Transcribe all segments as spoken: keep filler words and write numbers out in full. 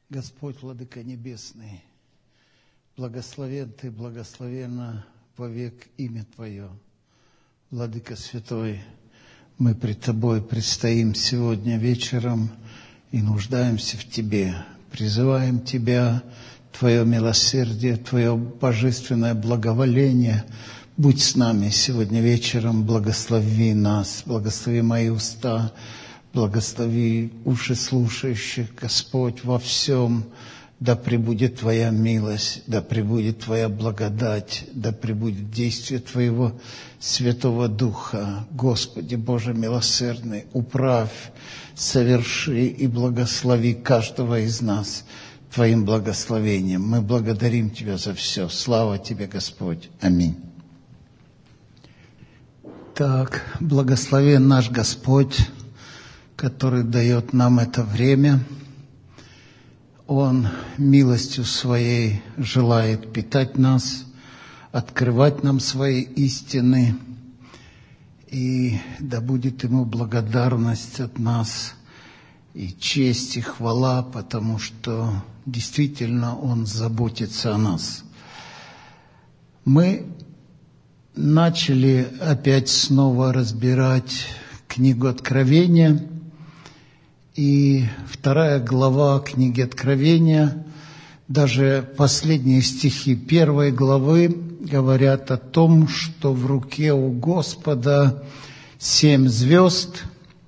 Господь, Владыка Небесный, благословен Ты, благословенно вовек имя Твое. Владыка Святой, мы пред Тобой предстоим сегодня вечером и нуждаемся в Тебе. Призываем Тебя, Твое милосердие, Твое божественное благоволение. Будь с нами сегодня вечером, благослови нас, благослови мои уста, благослови уши слушающих, Господь, во всем. Да пребудет Твоя милость, да пребудет Твоя благодать, да пребудет действие Твоего Святого Духа. Господи, Боже милосердный, управь, соверши и благослови каждого из нас Твоим благословением. Мы благодарим Тебя за все. Слава Тебе, Господь. Аминь. Так, благословен наш Господь, который дает нам это время. Он милостью Своей желает питать нас, открывать нам свои истины, и да будет Ему благодарность от нас, и честь, и хвала, потому что действительно Он заботится о нас. Мы начали опять снова разбирать книгу Откровения, и вторая глава книги Откровения, даже последние стихи первой главы говорят о том, что в руке у Господа семь звезд,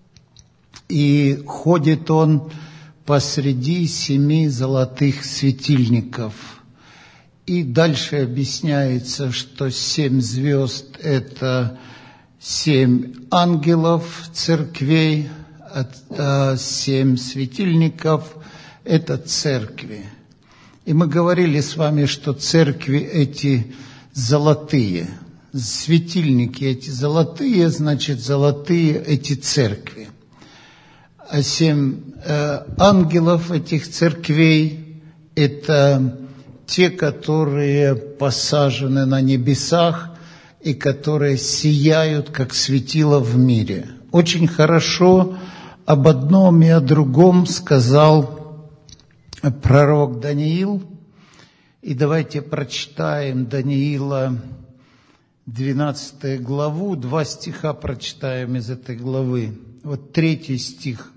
и ходит Он посреди семи золотых светильников. И дальше объясняется, что семь звезд – это семь ангелов церквей, а семь светильников – это церкви. И мы говорили с вами, что церкви эти золотые, светильники эти золотые, значит, золотые эти церкви. А семь э, ангелов этих церквей – это те, которые посажены на небесах и которые сияют, как светило в мире. Очень хорошо об одном и о другом сказал пророк Даниил. И давайте прочитаем Даниила двенадцатую главу, два стиха прочитаем из этой главы. Вот третий стих.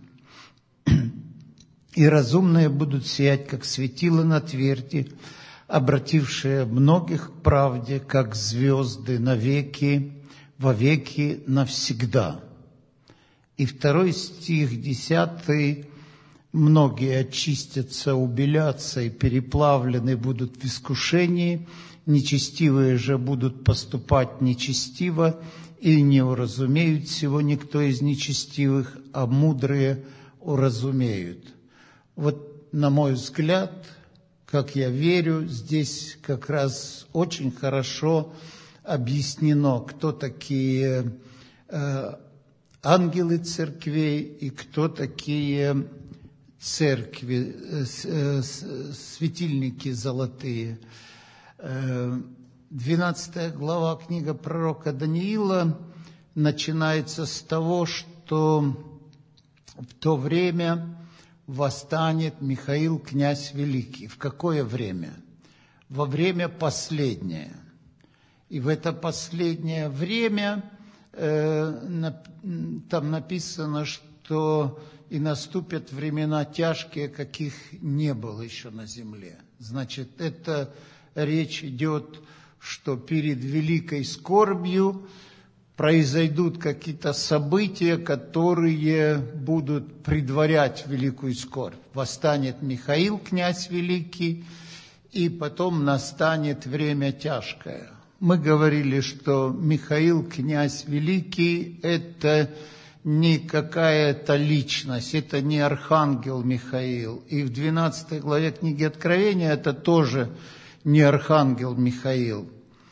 «И разумные будут сиять, как светило на тверди, обратившие многих к правде, как звезды навеки, вовеки, навсегда». И второй стих, десятый. «Многие очистятся, убелятся и переплавлены будут в искушении, нечестивые же будут поступать нечестиво, и не уразумеют всего никто из нечестивых, а мудрые уразумеют». Вот, на мой взгляд, как я верю, здесь как раз очень хорошо объяснено, кто такие э, ангелы церквей и кто такие церкви, э, э, светильники золотые. Э, двенадцатая глава книга пророка Даниила начинается с того, что в то время восстанет Михаил, князь великий. В какое время? Во время последнее. И в это последнее время э, на, там написано, что и наступят времена тяжкие, каких не было еще на земле. Значит, это речь идет, что перед великой скорбью произойдут какие-то события, которые будут предварять великую скорбь. Восстанет Михаил, князь великий, и потом настанет время тяжкое. Мы говорили, что Михаил, князь великий, это не какая-то личность, это не архангел Михаил. И в двенадцатой главе книги Откровения это тоже не архангел Михаил.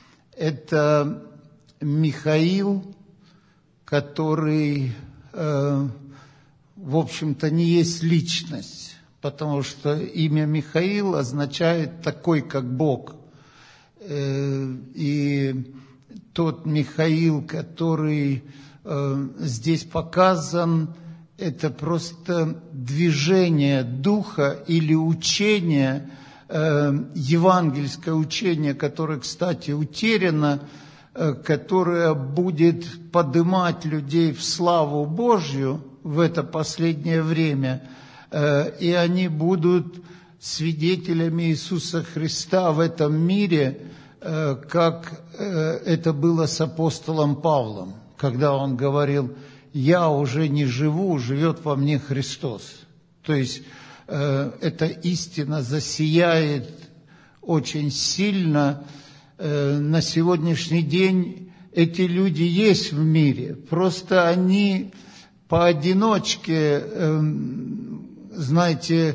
Это Михаил, который, э, в общем-то, не есть личность, потому что имя Михаил означает «такой, как Бог». Э, и тот Михаил, который э, здесь показан, это просто движение духа или учение, э, евангельское учение, которое, кстати, утеряно, э, которое будет поднимать людей в славу Божью в это последнее время, э, и они будут свидетелями Иисуса Христа в этом мире, э, как э, это было с апостолом Павлом, когда он говорил: «Я уже не живу, живет во мне Христос». То есть э, эта истина засияет очень сильно. Э, на сегодняшний день эти люди есть в мире, просто они поодиночке, э, знаете,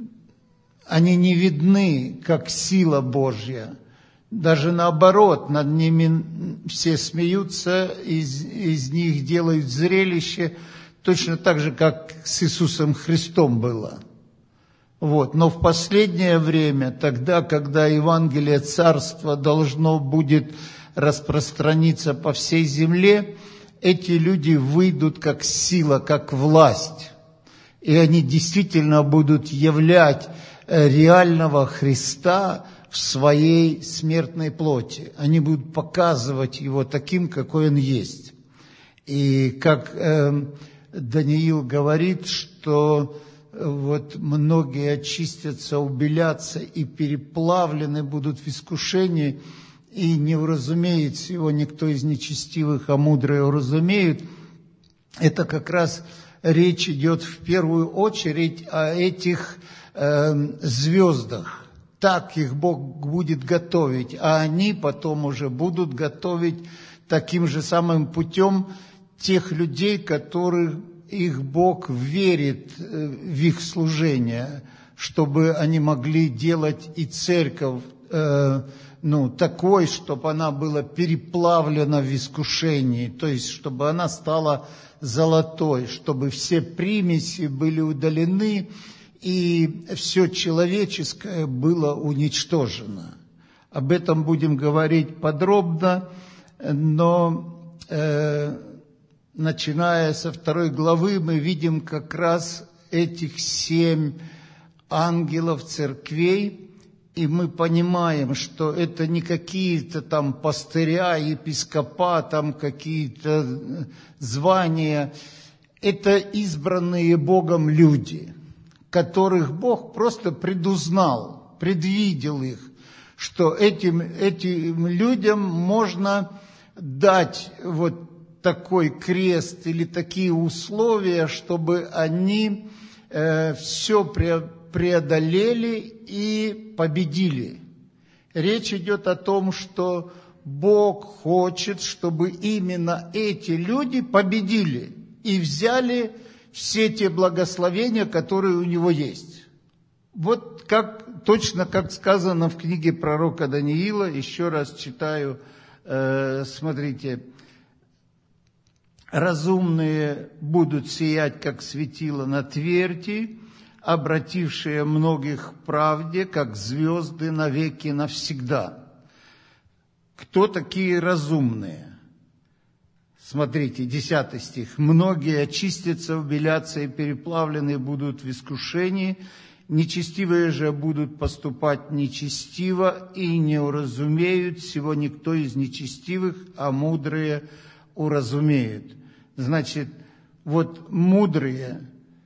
они не видны, как сила Божья. Даже наоборот, над ними все смеются, из, из них делают зрелище, точно так же, как с Иисусом Христом было. Вот. Но в последнее время, тогда, когда Евангелие Царства должно будет распространиться по всей земле, эти люди выйдут как сила, как власть. И они действительно будут являть реального Христа в своей смертной плоти. Они будут показывать его таким, какой он есть. И как э, Даниил говорит, что вот многие очистятся, убелятся и переплавлены будут в искушении, и не уразумеет всего никто из нечестивых, а мудрые уразумеют. Это как раз речь идет в первую очередь о этих э, звездах. Так их Бог будет готовить, а они потом уже будут готовить таким же самым путем тех людей, которых их Бог верит в их служение, чтобы они могли делать и церковь э, ну, такой, чтобы она была переплавлена в искушении, то есть чтобы она стала золотой, чтобы все примеси были удалены, и все человеческое было уничтожено. Об этом будем говорить подробно, но э, начиная со второй главы мы видим как раз этих семь ангелов церквей, и мы понимаем, что это не какие-то там пастыря, епископа, там какие-то звания, это избранные Богом люди, которых Бог просто предузнал, предвидел их, что этим, этим людям можно дать вот такой крест или такие условия, чтобы они э, все преодолели и победили. Речь идет о том, что Бог хочет, чтобы именно эти люди победили и взяли все те благословения, которые у него есть. Вот как, точно как сказано в книге пророка Даниила, еще раз читаю, э, смотрите, «Разумные будут сиять, как светило на тверди, обратившие многих к правде, как звезды навеки навсегда». Кто такие разумные? Смотрите, десятый стих. «Многие очистятся, убелятся и переплавлены будут в искушении, нечестивые же будут поступать нечестиво и не уразумеют всего никто из нечестивых, а мудрые уразумеют». Значит, вот мудрые,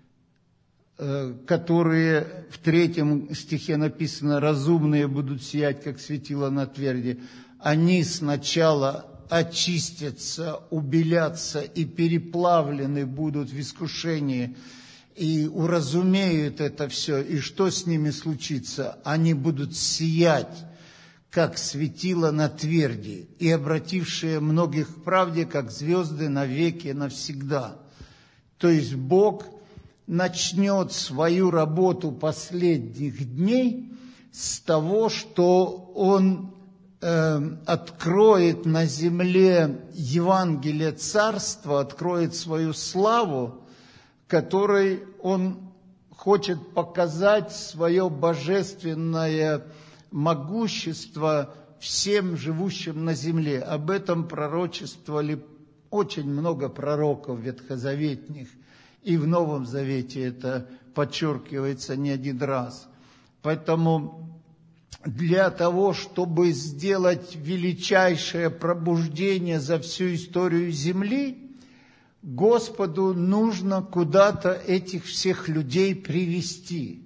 которые в третьем стихе написано, «разумные будут сиять, как светило на тверди», они сначала очистятся, убелятся и переплавлены будут в искушении, и уразумеют это все. И что с ними случится? Они будут сиять, как светило на тверди, и обратившие многих к правде, как звезды навеки навсегда. То есть Бог начнет свою работу последних дней с того, что Он откроет на земле Евангелие Царства, откроет свою славу, которой Он хочет показать свое божественное могущество всем живущим на земле. Об этом пророчествовали очень много пророков ветхозаветных. И в Новом Завете это подчеркивается не один раз. Поэтому для того, чтобы сделать величайшее пробуждение за всю историю земли, Господу нужно куда-то этих всех людей привести.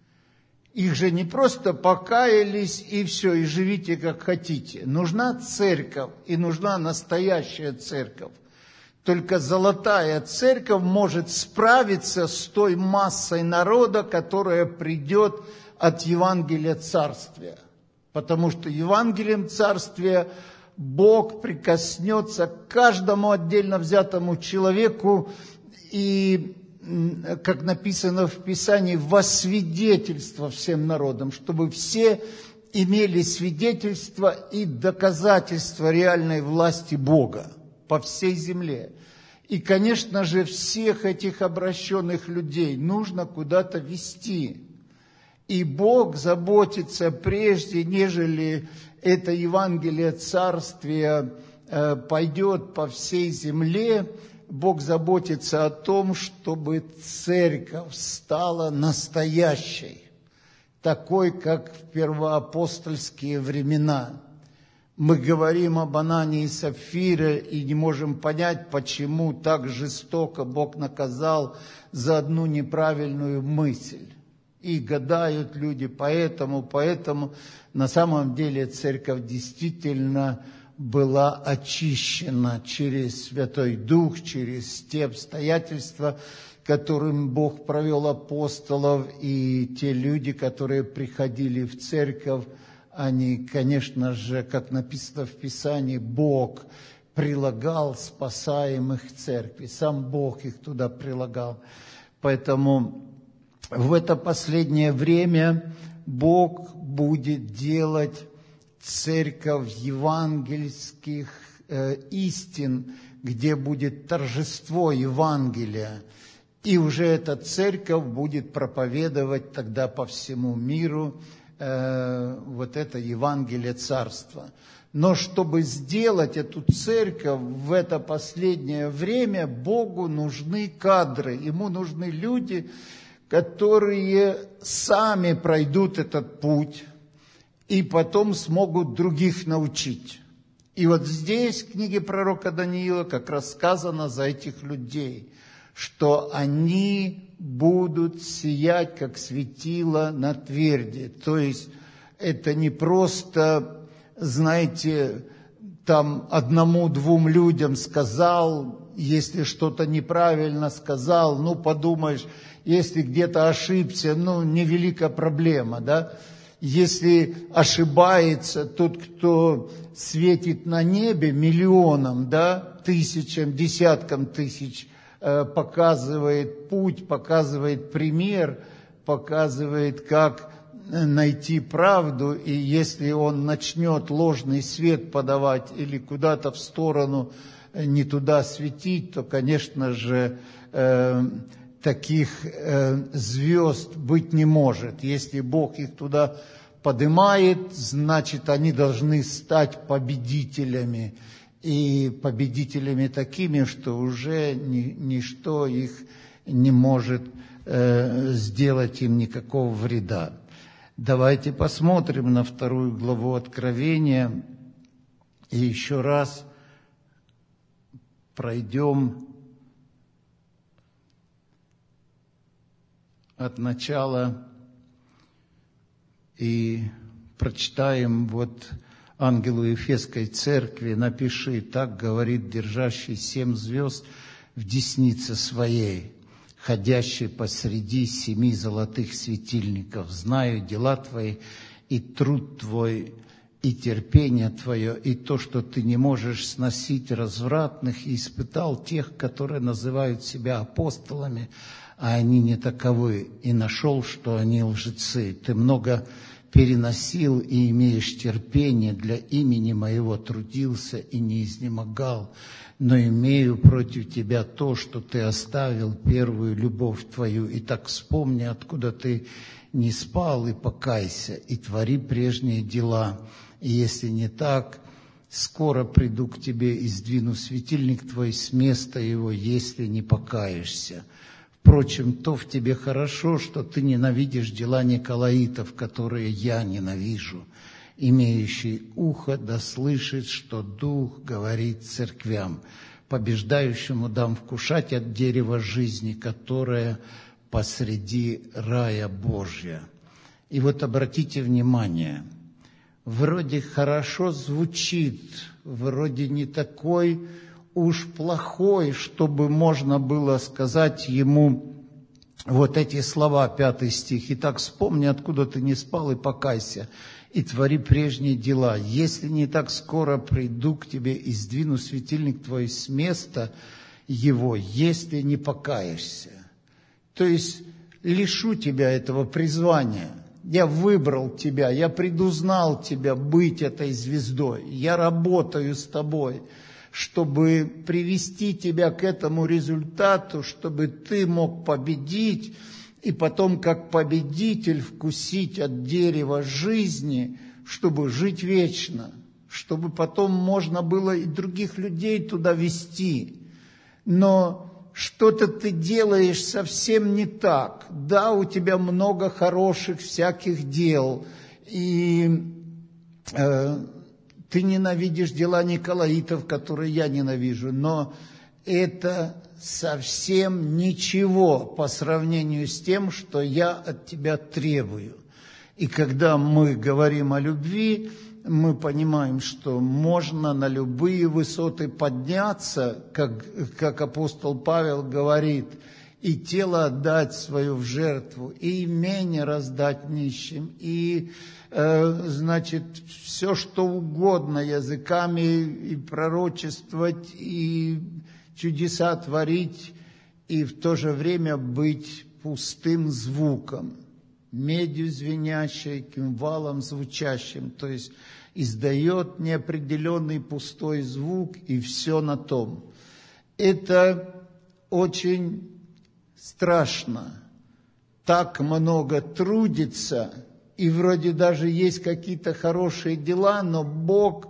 Их же не просто покаялись и все, и живите как хотите. Нужна церковь, и нужна настоящая церковь. Только золотая церковь может справиться с той массой народа, которая придет от Евангелия Царствия. Потому что Евангелием Царствия Бог прикоснется к каждому отдельно взятому человеку и, как написано в Писании, во свидетельство всем народам, чтобы все имели свидетельство и доказательство реальной власти Бога по всей земле. И, конечно же, всех этих обращенных людей нужно куда-то вести. И Бог заботится прежде, нежели это Евангелие Царствия э, пойдет по всей земле, Бог заботится о том, чтобы церковь стала настоящей, такой, как в первоапостольские времена. Мы говорим об Анании и Сапфире и не можем понять, почему так жестоко Бог наказал за одну неправильную мысль. И гадают люди, поэтому, поэтому на самом деле церковь действительно была очищена через Святой Дух, через те обстоятельства, которым Бог провел апостолов, и те люди, которые приходили в церковь, они, конечно же, как написано в Писании, Бог прилагал спасаемых к церкви, сам Бог их туда прилагал. Поэтому в это последнее время Бог будет делать церковь евангельских э, истин, где будет торжество Евангелия. И уже эта церковь будет проповедовать тогда по всему миру э, вот это Евангелие Царства. Но чтобы сделать эту церковь в это последнее время, Богу нужны кадры, Ему нужны люди, которые сами пройдут этот путь и потом смогут других научить. И вот здесь, в книге пророка Даниила, как раз сказано за этих людей, что они будут сиять, как светило на тверди. То есть это не просто, знаете, там одному-двум людям сказал, если что-то неправильно сказал, ну, подумаешь, если где-то ошибся, ну, невелика проблема, да? Если ошибается тот, кто светит на небе миллионам, да, тысячам, десяткам тысяч, э, показывает путь, показывает пример, показывает, как найти правду, и если он начнет ложный свет подавать или куда-то в сторону не туда светить, то, конечно же, э, таких э, звезд быть не может. Если Бог их туда поднимает, значит, они должны стать победителями. И победителями такими, что уже ни, ничто их не может э, сделать им никакого вреда. Давайте посмотрим на вторую главу Откровения и еще раз пройдем от начала и прочитаем вот ангелу Ефесской церкви: «Напиши, так говорит держащий семь звезд в деснице своей, ходящий посреди семи золотых светильников. Знаю дела твои, и труд твой, и терпение твое, и то, что ты не можешь сносить развратных, и испытал тех, которые называют себя апостолами, а они не таковы, и нашел, что они лжецы. Ты много переносил и имеешь терпение, для имени моего трудился и не изнемогал, но имею против тебя то, что ты оставил первую любовь твою. И так вспомни, откуда ты не спал, и покайся, и твори прежние дела. И если не так, скоро приду к тебе и сдвину светильник твой с места его, если не покаешься. Впрочем, то в тебе хорошо, что ты ненавидишь дела николаитов, которые я ненавижу. Имеющий ухо да слышит, что Дух говорит церквям. Побеждающему дам вкушать от дерева жизни, которое посреди рая Божия». И вот обратите внимание, вроде хорошо звучит, вроде не такой уж плохой, чтобы можно было сказать ему вот эти слова, пятый стих. «Итак, вспомни, откуда ты не спал, и покайся, и твори прежние дела. Если не так скоро приду к тебе и сдвину светильник твой с места его, если не покаешься». То есть лишу тебя этого призвания. Я выбрал тебя, я предузнал тебя быть этой звездой. Я работаю с тобой, чтобы привести тебя к этому результату, чтобы ты мог победить, и потом, как победитель, вкусить от дерева жизни, чтобы жить вечно, чтобы потом можно было и других людей туда вести. Но что-то ты делаешь совсем не так. Да, у тебя много хороших всяких дел, и э, ты ненавидишь дела николаитов, которые я ненавижу, но это совсем ничего по сравнению с тем, что я от тебя требую. И когда мы говорим о любви, мы понимаем, что можно на любые высоты подняться, как, как апостол Павел говорит, и тело отдать свое в жертву, и имение раздать нищим, и, э, значит, все что угодно языками и пророчествовать, и чудеса творить, и в то же время быть пустым звуком, медью звенящей, кимвалом звучащим, то есть издает неопределенный пустой звук, и все на том. Это очень страшно. Так много трудится, и вроде даже есть какие-то хорошие дела, но Бог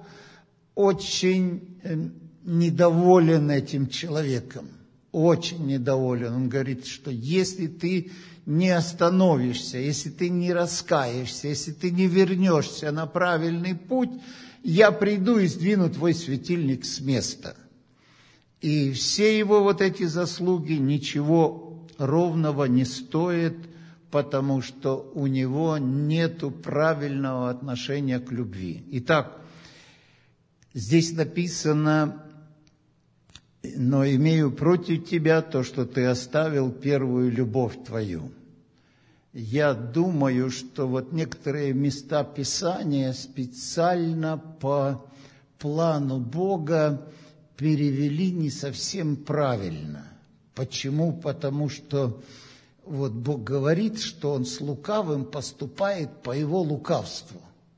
очень недоволен этим человеком, очень недоволен. Он говорит, что если ты не остановишься, если ты не раскаешься, если ты не вернешься на правильный путь, я приду и сдвину твой светильник с места. И все его вот эти заслуги ничего ровного не стоят, потому что у него нету правильного отношения к любви. Итак, здесь написано: «Но имею против тебя то, что ты оставил первую любовь твою». Я думаю, что вот некоторые места Писания специально по плану Бога перевели не совсем правильно. Почему? Потому что вот Бог говорит, что Он с лукавым поступает по его лукавству,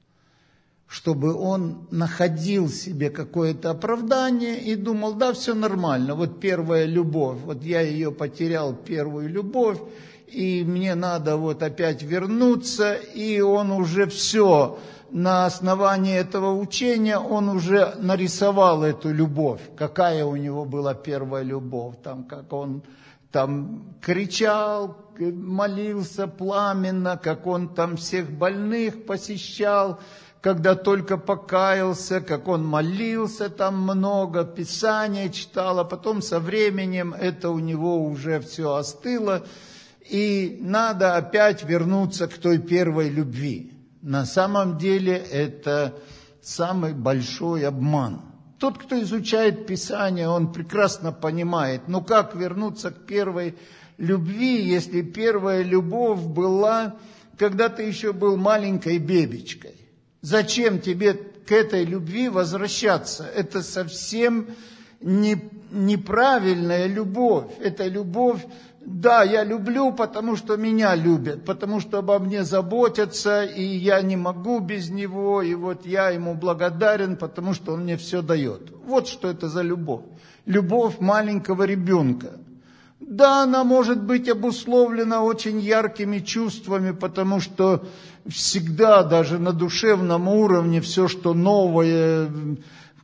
чтобы он находил себе какое-то оправдание и думал, да, все нормально, вот первая любовь, вот я ее потерял, первую любовь, и мне надо вот опять вернуться, и он уже все, на основании этого учения он уже нарисовал эту любовь, какая у него была первая любовь, там, как он там кричал, молился пламенно, как он там всех больных посещал, когда только покаялся, как он молился там много, Писание читал, а потом со временем это у него уже все остыло, и надо опять вернуться к той первой любви. На самом деле это самый большой обман. Тот, кто изучает Писание, он прекрасно понимает, ну как вернуться к первой любви, если первая любовь была, когда ты еще был маленькой бебечкой. Зачем тебе к этой любви возвращаться? Это совсем не, неправильная любовь. Это любовь, да, я люблю, потому что меня любят, потому что обо мне заботятся, и я не могу без него, и вот я ему благодарен, потому что он мне все дает. Вот что это за любовь. Любовь маленького ребенка. Да, она может быть обусловлена очень яркими чувствами, потому что всегда, даже на душевном уровне, все, что новое,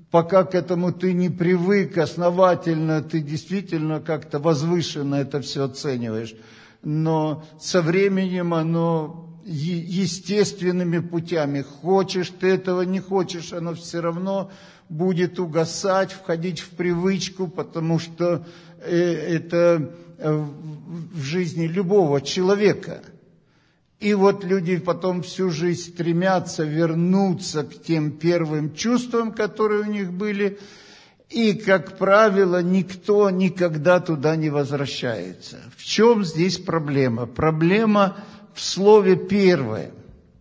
пока к этому ты не привык основательно, ты действительно как-то возвышенно это все оцениваешь. Но со временем оно естественными путями, хочешь ты этого, не хочешь, оно все равно будет угасать, входить в привычку, потому что это в жизни любого человека. И вот люди потом всю жизнь стремятся вернуться к тем первым чувствам, которые у них были, и, как правило, никто никогда туда не возвращается. В чем здесь проблема? Проблема в слове «первое».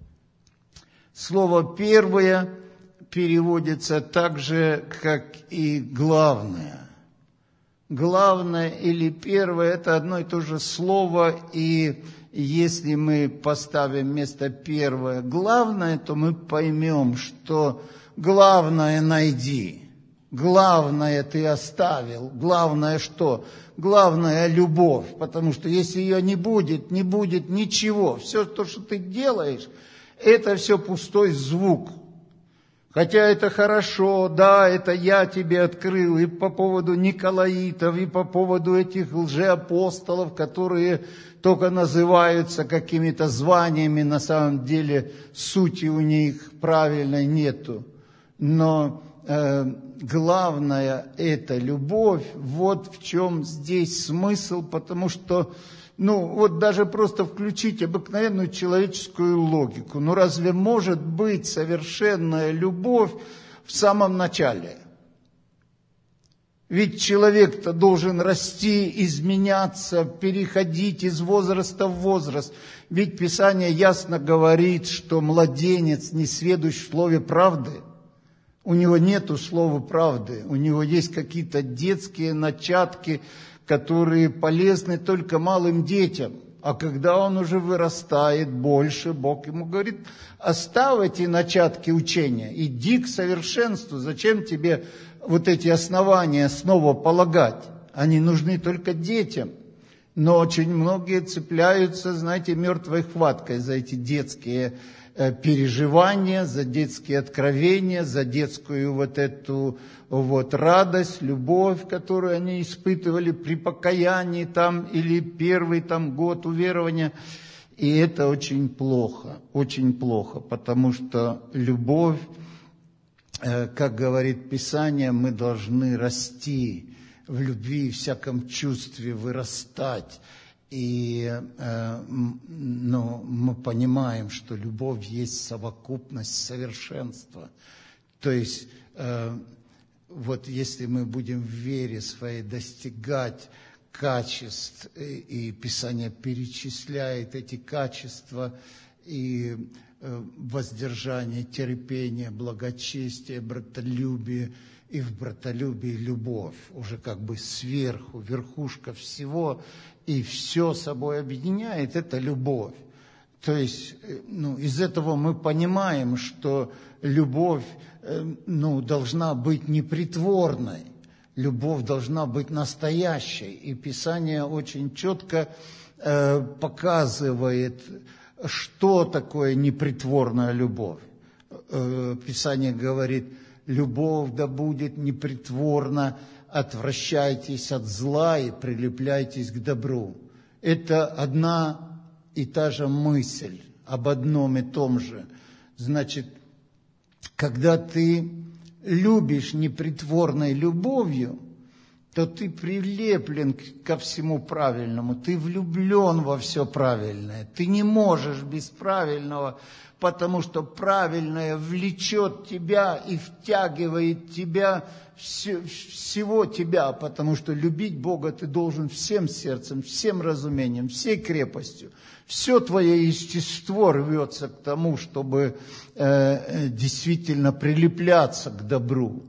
Слово «первое» переводится так же, как и «главное». Главное или первое – это одно и то же слово, и если мы поставим вместо первое главное, то мы поймем, что главное найди, главное ты оставил, главное что? Главное любовь, потому что если ее не будет, не будет ничего. Все то, что ты делаешь, это все пустой звук. Хотя это хорошо, да, это я тебе открыл и по поводу Николаитов, и по поводу этих лжеапостолов, которые только называются какими-то званиями, на самом деле сути у них правильной нету. Но э, главное это любовь, вот в чем здесь смысл, потому что, ну, вот даже просто включить обыкновенную человеческую логику. Ну, разве может быть совершенная любовь в самом начале? Ведь человек-то должен расти, изменяться, переходить из возраста в возраст. Ведь Писание ясно говорит, что младенец не сведущ в слове правды. У него нету слова правды, у него есть какие-то детские начатки, которые полезны только малым детям. А когда он уже вырастает больше, Бог ему говорит: оставь эти начатки учения, иди к совершенству. Зачем тебе вот эти основания снова полагать? Они нужны только детям. Но очень многие цепляются, знаете, мертвой хваткой за эти детские переживания, за детские откровения, за детскую вот эту вот радость, любовь, которую они испытывали при покаянии там, или первый там год уверования. И это очень плохо, очень плохо, потому что любовь, как говорит Писание, мы должны расти в любви и всяком чувстве, вырастать. И э, ну, мы понимаем, что любовь есть совокупность совершенства. То есть, э, вот если мы будем в вере своей достигать качеств, и, и Писание перечисляет эти качества, и э, воздержание, терпение, благочестие, братолюбие, и в братолюбии любовь, уже как бы сверху, верхушка всего, и все собой объединяет, это любовь. То есть, ну, из этого мы понимаем, что любовь, ну, должна быть непритворной, любовь должна быть настоящей. И Писание очень четко э, показывает, что такое непритворная любовь. Э, Писание говорит: любовь да будет непритворна, отвращайтесь от зла и прилепляйтесь к добру. Это одна и та же мысль, об одном и том же. Значит, когда ты любишь непритворной любовью, то ты прилеплен ко всему правильному, ты влюблен во все правильное. Ты не можешь без правильного, потому что правильное влечет тебя и втягивает тебя, всего тебя, потому что любить Бога ты должен всем сердцем, всем разумением, всей крепостью. Все твое естество рвется к тому, чтобы э, действительно прилепляться к добру.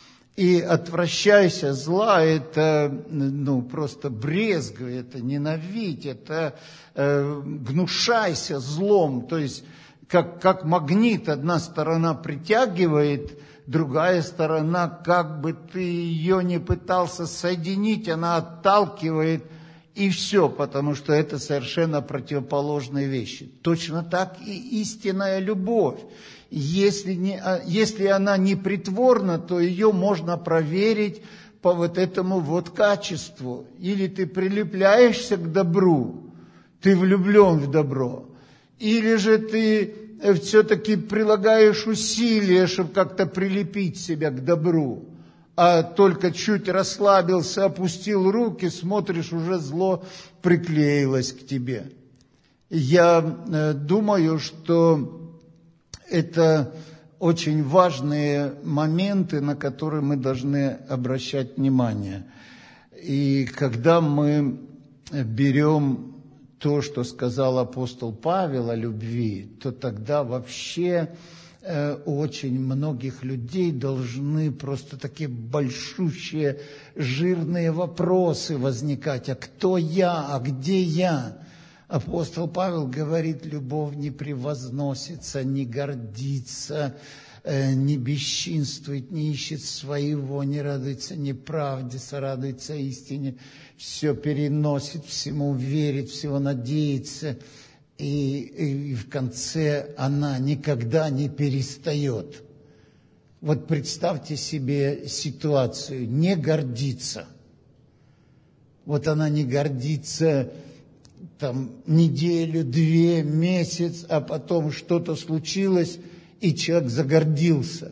И отвращайся зла, это ну, просто брезгуй, это ненавидь, это э, гнушайся злом. То есть, как, как магнит, одна сторона притягивает, другая сторона, как бы ты ее не пытался соединить, она отталкивает. и все, потому что это совершенно противоположные вещи. Точно так и истинная любовь. Если, не, если она не притворна, то ее можно проверить по вот этому вот качеству. Или ты прилепляешься к добру, ты влюблен в добро, или же ты все-таки прилагаешь усилия, чтобы как-то прилепить себя к добру, а только чуть расслабился, опустил руки, смотришь, уже зло приклеилось к тебе. Я думаю, что это очень важные моменты, на которые мы должны обращать внимание. И когда мы берем то, что сказал апостол Павел о любви, то тогда вообще э, у очень многих людей должны просто такие большущие, жирные вопросы возникать. А кто я? А где я? Апостол Павел говорит, любовь не превозносится, не гордится, э, не бесчинствует, не ищет своего, не радуется неправде, сорадуется истине, все переносит, всему верит, всего надеется, и, и в конце она никогда не перестает. Вот представьте себе ситуацию, не гордиться. Вот она не гордится там неделю, две, месяц, а потом что-то случилось, и человек загордился.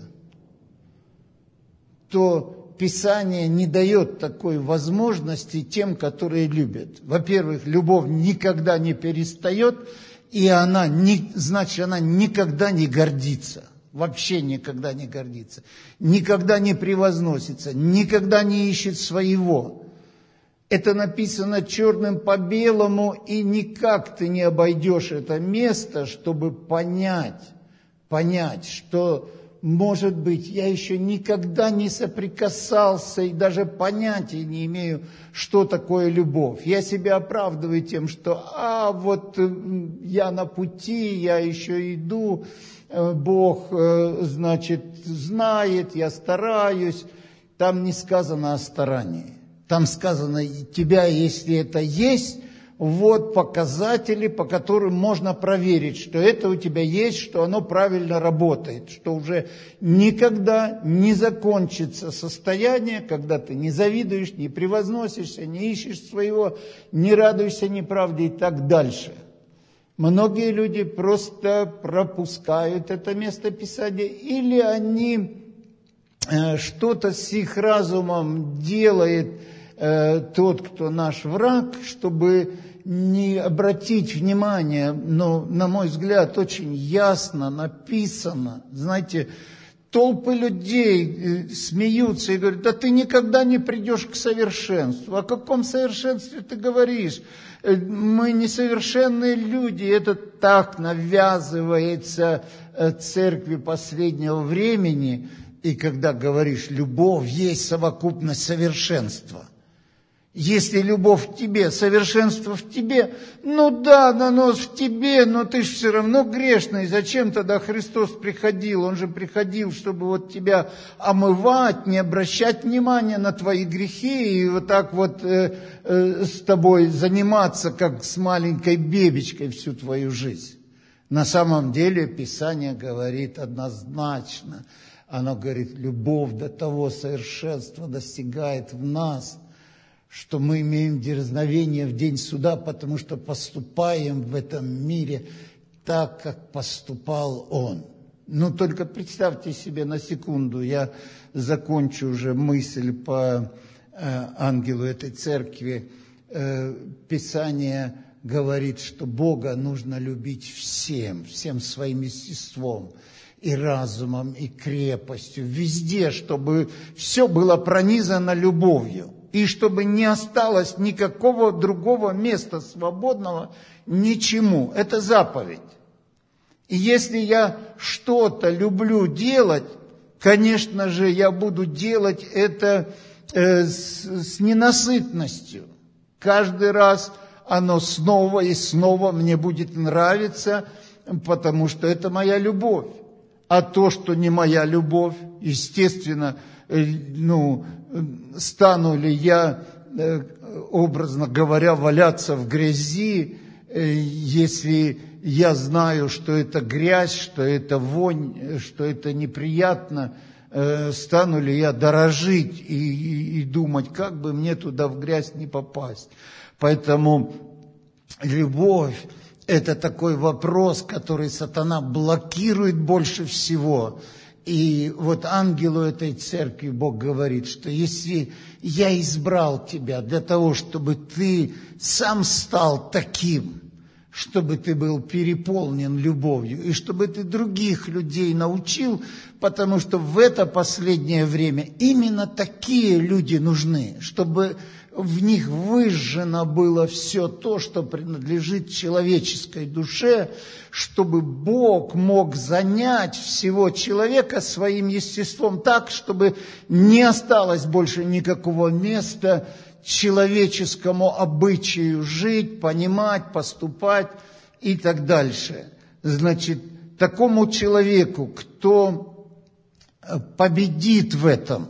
То Писание не дает такой возможности тем, которые любят. Во-первых, любовь никогда не перестает, и она, не, значит, она никогда не гордится. Вообще никогда не гордится. Никогда не превозносится, никогда не ищет своего. Это написано черным по белому, и никак ты не обойдешь это место, чтобы понять, понять, что, может быть, я еще никогда не соприкасался и даже понятия не имею, что такое любовь. Я себя оправдываю тем, что, а, вот я на пути, я еще иду, Бог, значит, знает, я стараюсь. Там не сказано о старании. Там сказано, тебя, если это есть, вот показатели, по которым можно проверить, что это у тебя есть, что оно правильно работает, что уже никогда не закончится состояние, когда ты не завидуешь, не превозносишься, не ищешь своего, не радуешься неправде и так дальше. Многие люди просто пропускают это место Писания, или они что-то с их разумом делает тот, кто наш враг, чтобы не обратить внимание, но, на мой взгляд, очень ясно написано. Знаете, толпы людей смеются и говорят, да ты никогда не придешь к совершенству. О каком совершенстве ты говоришь? Мы несовершенные люди. Это так навязывается церкви последнего времени. И когда говоришь, любовь есть совокупность совершенства. Если любовь в тебе, совершенство в тебе, ну да, нанос в тебе, но ты же все равно грешный. Зачем тогда Христос приходил? Он же приходил, чтобы вот тебя омывать, не обращать внимания на твои грехи и вот так вот э, э, с тобой заниматься, как с маленькой бебечкой всю твою жизнь. На самом деле Писание говорит однозначно. Оно говорит, любовь до того совершенства достигает в нас, что мы имеем дерзновение в день суда, потому что поступаем в этом мире так, как поступал Он. Ну, только представьте себе на секунду, я закончу уже мысль по э, ангелу этой церкви. Э, Писание говорит, что Бога нужно любить всем, всем своим естеством, и разумом, и крепостью, везде, чтобы все было пронизано любовью. И чтобы не осталось никакого другого места свободного ничему. Это заповедь. И если я что-то люблю делать, конечно же, я буду делать это э, с, с ненасытностью. Каждый раз оно снова и снова мне будет нравиться, потому что это моя любовь. А то, что не моя любовь, естественно, э, ну... стану ли я образно говоря, валяться в грязи, если я знаю, что это грязь, что это вонь, что это неприятно, стану ли я дорожить и, и, и думать, как бы мне туда в грязь не попасть. Поэтому любовь – это такой вопрос, который сатана блокирует больше всего. И вот ангелу этой церкви Бог говорит, что если я избрал тебя для того, чтобы ты сам стал таким, чтобы ты был переполнен любовью, и чтобы ты других людей научил, потому что в это последнее время именно такие люди нужны, чтобы в них выжжено было все то, что принадлежит человеческой душе, чтобы Бог мог занять всего человека своим естеством так, чтобы не осталось больше никакого места человеческому обычаю жить, понимать, поступать и так дальше. Значит, такому человеку, кто победит в этом,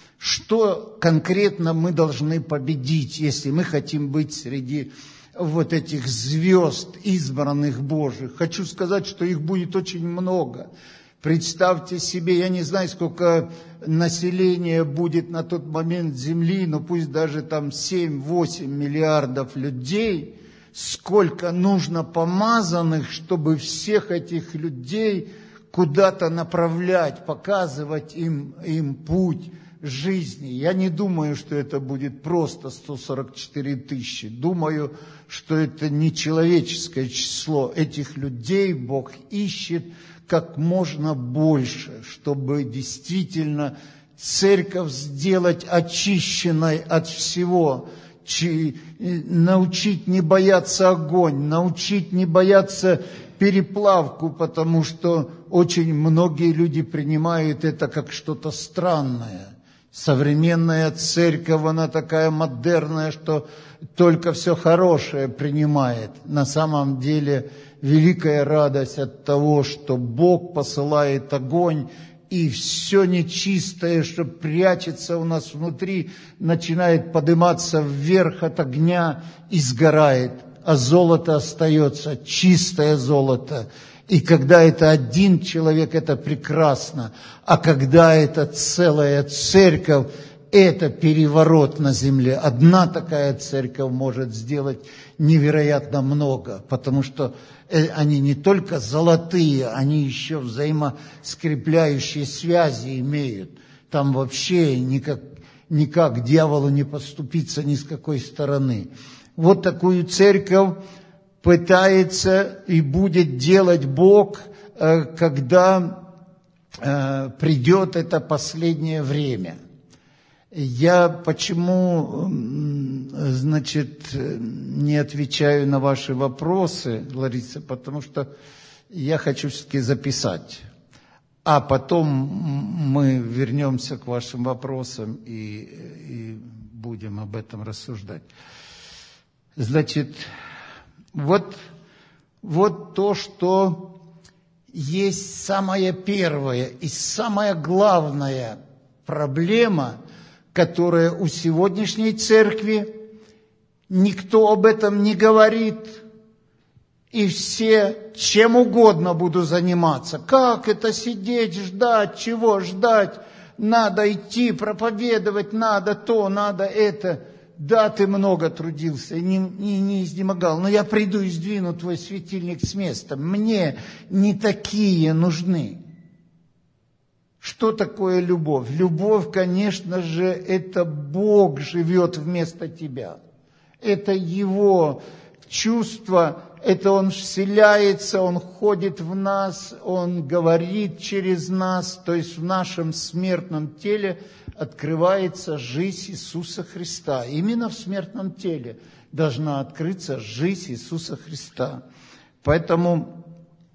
что конкретно мы должны победить, если мы хотим быть среди вот этих звезд, избранных Божьих? Хочу сказать, что их будет очень много. Представьте себе, я не знаю, сколько населения будет на тот момент Земли, но пусть даже там семь-восемь миллиардов людей, сколько нужно помазанных, чтобы всех этих людей куда-то направлять, показывать им, им путь жизни. Я не думаю, что это будет просто сто сорок четыре тысячи. Думаю, что это не человеческое число. Этих людей Бог ищет как можно больше, чтобы действительно церковь сделать очищенной от всего, научить не бояться огонь, научить не бояться переплавку, потому что очень многие люди принимают это как что-то странное. Современная церковь, она такая модерная, что только все хорошее принимает. На самом деле великая радость от того, что Бог посылает огонь, и все нечистое, что прячется у нас внутри, начинает подниматься вверх от огня и сгорает, а золото остается, чистое золото. И когда это один человек, это прекрасно. А когда это целая церковь, это переворот на земле. Одна такая церковь может сделать невероятно много, потому что они не только золотые, они еще взаимоскрепляющие связи имеют. Там вообще никак, никак дьяволу не подступиться ни с какой стороны. Вот такую церковь пытается и будет делать Бог, когда придет это последнее время. Я почему, значит, не отвечаю на ваши вопросы, Лариса, потому что я хочу все-таки записать. А потом мы вернемся к вашим вопросам и, и будем об этом рассуждать. Значит, вот, вот то, что есть самая первая и самая главная проблема, которая у сегодняшней церкви, никто об этом не говорит, и все чем угодно будут заниматься. Как это сидеть, ждать, чего ждать? Надо идти, проповедовать, надо то, надо это. Да, ты много трудился, не, не, не изнемогал, но я приду и сдвину твой светильник с места. Мне не такие нужны. Что такое любовь? Любовь, конечно же, это Бог живет вместо тебя. Это Его чувство, это Он вселяется, Он ходит в нас, Он говорит через нас, то есть в нашем смертном теле открывается жизнь Иисуса Христа. Именно в смертном теле должна открыться жизнь Иисуса Христа. Поэтому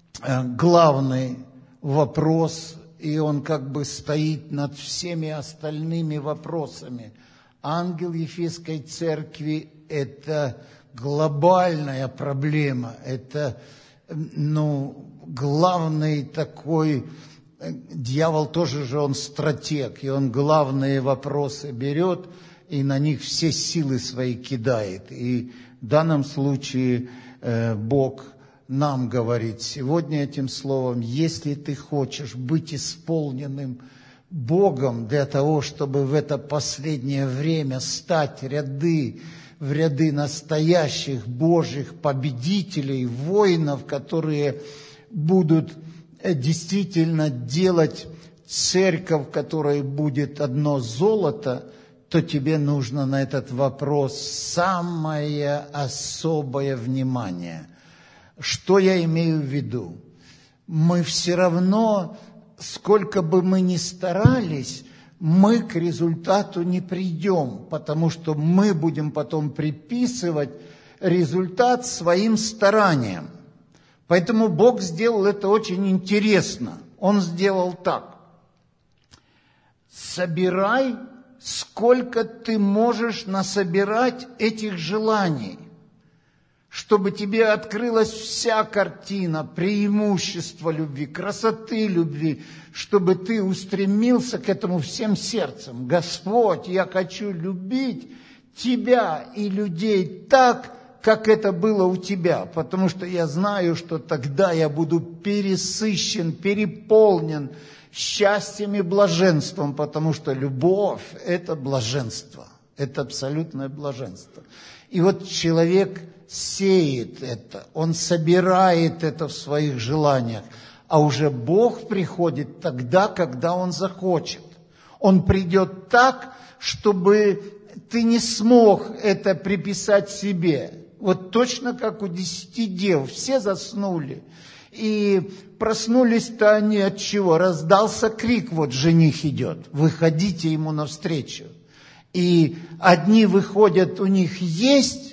главный вопрос, и он как бы стоит над всеми остальными вопросами. Ангел Ефесской церкви – это глобальная проблема, это, ну, главный такой, дьявол тоже же он стратег, и он главные вопросы берет и на них все силы свои кидает. И в данном случае э, Бог нам говорит сегодня этим словом: если ты хочешь быть исполненным Богом для того, чтобы в это последнее время стать ряды, в ряды настоящих Божьих победителей, воинов, которые будут действительно делать церковь, в которой будет одно золото, то тебе нужно на этот вопрос самое особое внимание. Что я имею в виду? Мы все равно, сколько бы мы ни старались, мы к результату не придем, потому что мы будем потом приписывать результат своим стараниям. Поэтому Бог сделал это очень интересно. Он сделал так: собирай, сколько ты можешь насобирать этих желаний, чтобы тебе открылась вся картина преимущества любви, красоты любви, чтобы ты устремился к этому всем сердцем. Господь, я хочу любить Тебя и людей так, как это было у Тебя, потому что я знаю, что тогда я буду пересыщен, переполнен счастьем и блаженством, потому что любовь – это блаженство, это абсолютное блаженство. И вот человек сеет это, он собирает это в своих желаниях, а уже Бог приходит тогда, когда Он захочет. Он придет так, чтобы ты не смог это приписать себе. Вот точно как у десяти дев, все заснули. И проснулись-то они от чего? Раздался крик: вот жених идет, выходите ему навстречу. И одни выходят, у них есть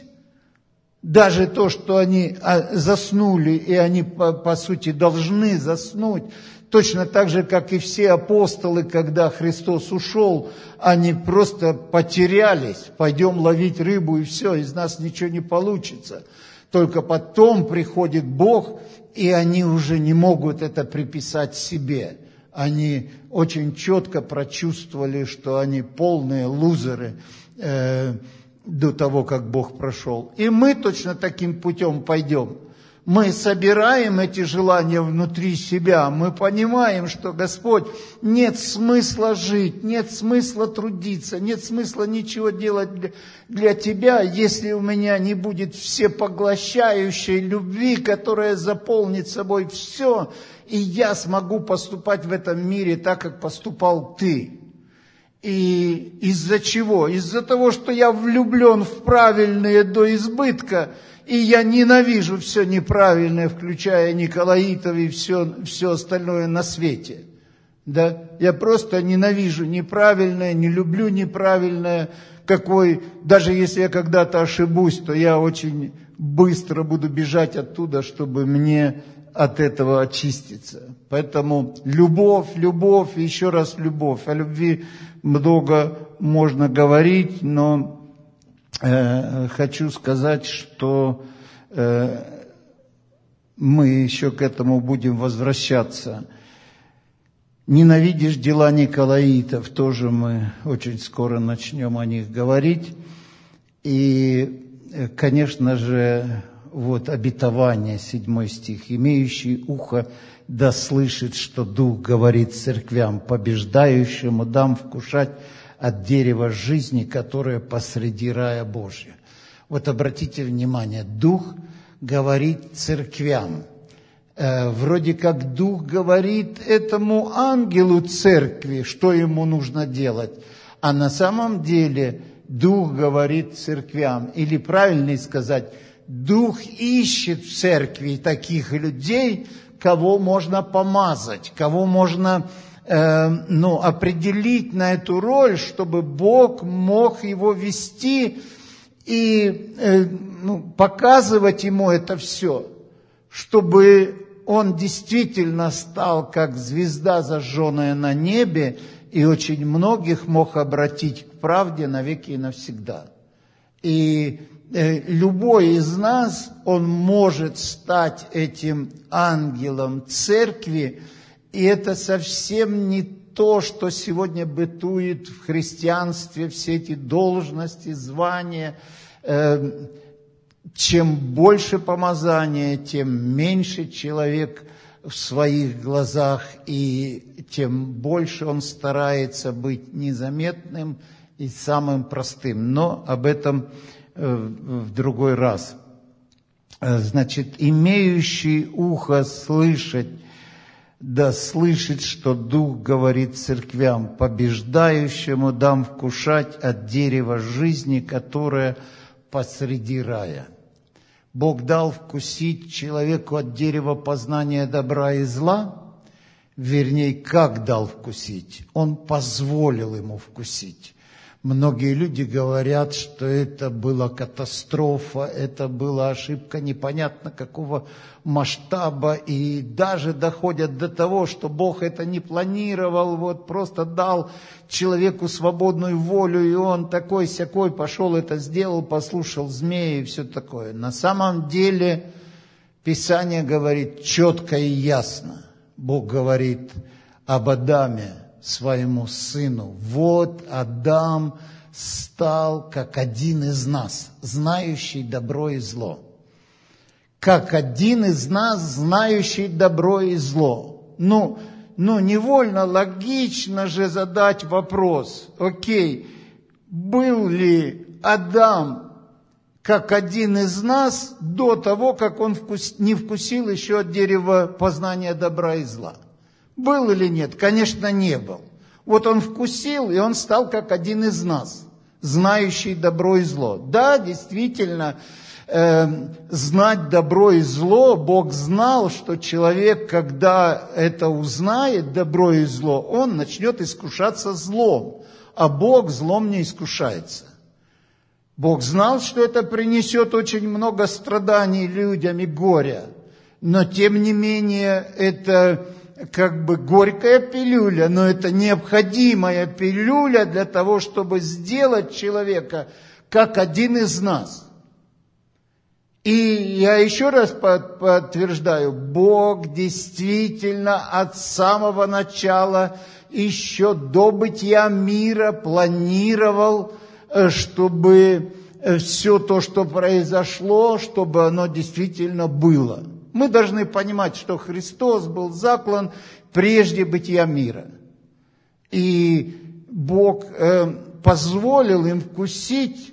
даже то, что они заснули, и они, по, по сути, должны заснуть. Точно так же, как и все апостолы, когда Христос ушел, они просто потерялись. Пойдем ловить рыбу, и все, из нас ничего не получится. Только потом приходит Бог, и они уже не могут это приписать себе. Они очень четко прочувствовали, что они полные лузеры э, до того, как Бог прошел. И мы точно таким путем пойдем. Мы собираем эти желания внутри себя, мы понимаем, что, Господь, нет смысла жить, нет смысла трудиться, нет смысла ничего делать для, для Тебя, если у меня не будет всепоглощающей любви, которая заполнит собой все, и я смогу поступать в этом мире так, как поступал Ты. И из-за чего? Из-за того, что я влюблен в правильное до избытка, и я ненавижу все неправильное, включая Николаитов и все, все остальное на свете. Да? Я просто ненавижу неправильное, не люблю неправильное. Какой, даже если я когда-то ошибусь, то я очень быстро буду бежать оттуда, чтобы мне от этого очиститься. Поэтому любовь, любовь, еще раз любовь. О любви много можно говорить, но э, хочу сказать, что э, мы еще к этому будем возвращаться. Ненавидишь дела Николаитов, тоже мы очень скоро начнем о них говорить. И, конечно же, вот обетование, седьмой стих. «Имеющий ухо да слышит, что Дух говорит церквям, побеждающему дам вкушать от дерева жизни, которое посреди рая Божия». Вот обратите внимание, Дух говорит церквям. Э, вроде как Дух говорит этому ангелу церкви, что ему нужно делать. А на самом деле Дух говорит церквям. Или правильнее сказать, Дух ищет в церкви таких людей, кого можно помазать, кого можно э, ну, определить на эту роль, чтобы Бог мог его вести и э, ну, показывать ему это все, чтобы он действительно стал как звезда, зажженная на небе, и очень многих мог обратить к правде навеки и навсегда. И любой из нас, он может стать этим ангелом церкви И это совсем не то, что сегодня бытует в христианстве, все эти должности, звания. Чем больше помазания, тем меньше человек в своих глазах, и тем больше он старается быть незаметным и самым простым. Но об этом в другой раз. Значит, имеющий ухо слышать, да слышит, что Дух говорит церквям, побеждающему дам вкушать от дерева жизни, которое посреди рая. Бог дал вкусить человеку от дерева познания добра и зла, вернее, как дал вкусить? Он позволил ему вкусить. Многие люди говорят, что это была катастрофа, это была ошибка непонятно какого масштаба, и даже доходят до того, что Бог это не планировал, вот просто дал человеку свободную волю, и он такой-сякой пошел это сделал, послушал змея и все такое. На самом деле Писание говорит четко и ясно. Бог говорит об Адаме, своему сыну: вот Адам стал как один из нас, знающий добро и зло. Как один из нас, знающий добро и зло. Ну, ну невольно, логично же задать вопрос: окей, был ли Адам как один из нас до того, как он вкус, не вкусил еще от дерева познания добра и зла? Был или нет? Конечно, не был. Вот он вкусил, и он стал как один из нас, знающий добро и зло. Да, действительно, э, знать добро и зло, Бог знал, что человек, когда это узнает, добро и зло, он начнет искушаться злом, а Бог злом не искушается. Бог знал, что это принесет очень много страданий людям и горя, но тем не менее это как бы горькая пилюля, но это необходимая пилюля для того, чтобы сделать человека как один из нас. И я еще раз подтверждаю, Бог действительно от самого начала, еще до бытия мира, планировал, чтобы все то, что произошло, чтобы оно действительно было. Мы должны понимать, что Христос был заклан прежде бытия мира. И Бог э, позволил им вкусить,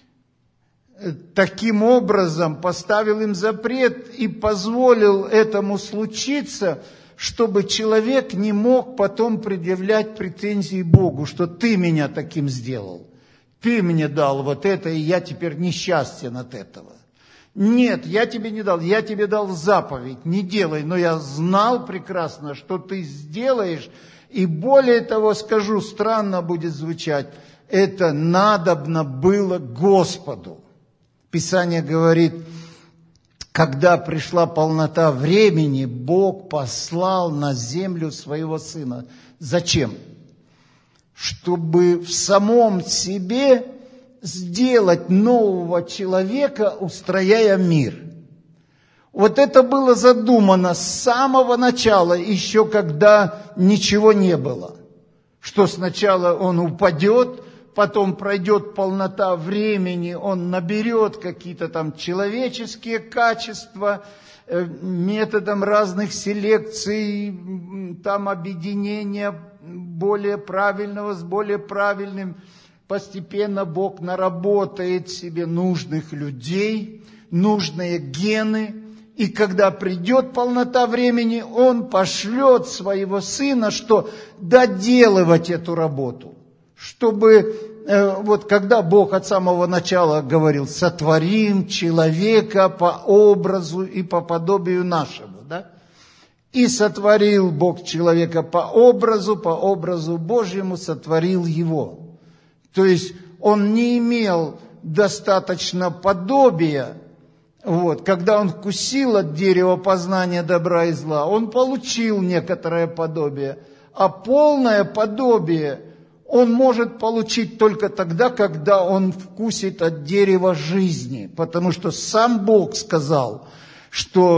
э, таким образом поставил им запрет и позволил этому случиться, чтобы человек не мог потом предъявлять претензии Богу, что ты меня таким сделал, ты мне дал вот это, и я теперь несчастен от этого. Нет, я тебе не дал, я тебе дал заповедь, не делай, но я знал прекрасно, что ты сделаешь, и более того скажу, странно будет звучать, это надобно было Господу. Писание говорит, когда пришла полнота времени, Бог послал на землю своего Сына. Зачем? Чтобы в самом себе сделать нового человека, устрояя мир. Вот это было задумано с самого начала, еще когда ничего не было. Что сначала он упадет, потом пройдет полнота времени, он наберет какие-то там человеческие качества, методом разных селекций, там объединения более правильного с более правильным. Постепенно Бог наработает себе нужных людей, нужные гены, и когда придет полнота времени, Он пошлет своего Сына, что доделывать эту работу, чтобы, э, вот когда Бог от самого начала говорил, сотворим человека по образу и по подобию нашему, да? И сотворил Бог человека по образу, по образу Божьему сотворил его. То есть он не имел достаточно подобия. Вот, когда он вкусил от дерева познания добра и зла, он получил некоторое подобие. А полное подобие он может получить только тогда, когда он вкусит от дерева жизни. Потому что сам Бог сказал, что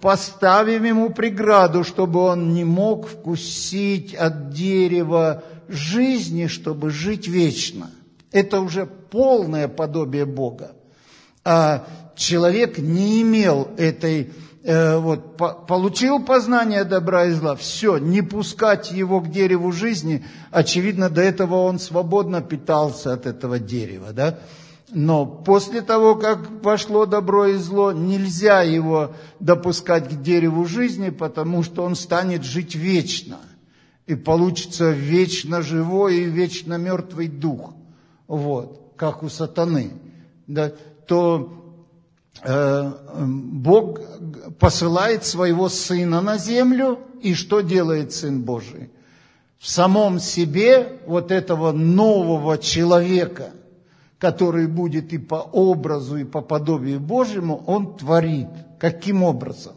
поставим ему преграду, чтобы он не мог вкусить от дерева жизни, чтобы жить вечно. Это уже полное подобие Бога. А человек не имел этой, э, вот, по, получил познание добра и зла, все, не пускать его к дереву жизни, очевидно, до этого он свободно питался от этого дерева, да? Но после того, как вошло добро и зло, нельзя его допускать к дереву жизни, потому что он станет жить вечно. И получится вечно живой и вечно мертвый дух. Вот, как у сатаны. Да, то э, Бог посылает своего Сына на землю, и что делает Сын Божий? В самом себе вот этого нового человека, который будет и по образу, и по подобию Божьему, Он творит. Каким образом?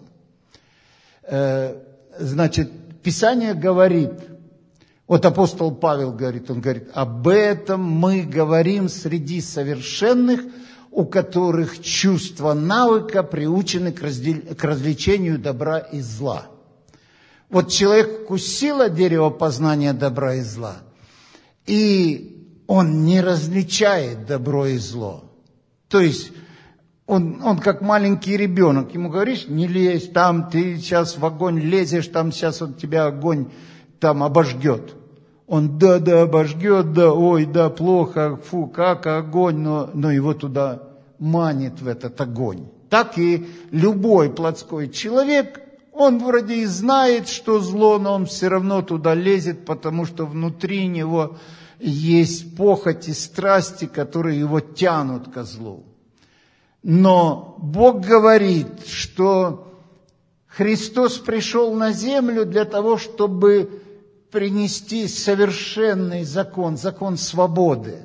Э, значит, Писание говорит, вот апостол Павел говорит, он говорит, об этом мы говорим среди совершенных, у которых чувство навыка приучены к, раздел... к развлечению добра и зла. Вот человек вкусил от дерева познания добра и зла, и он не различает добро и зло. То есть он, он как маленький ребенок. Ему говоришь, не лезь, там ты сейчас в огонь лезешь, там сейчас он тебя огонь там обожгет. Он да, да, обожгет, да, ой, да, плохо, фу, как огонь, но, но его туда манит в этот огонь. Так и любой плотской человек, он вроде и знает, что зло, но он все равно туда лезет, потому что внутри него есть похоть и страсти, которые его тянут ко злу. Но Бог говорит, что Христос пришел на землю для того, чтобы принести совершенный закон, закон свободы.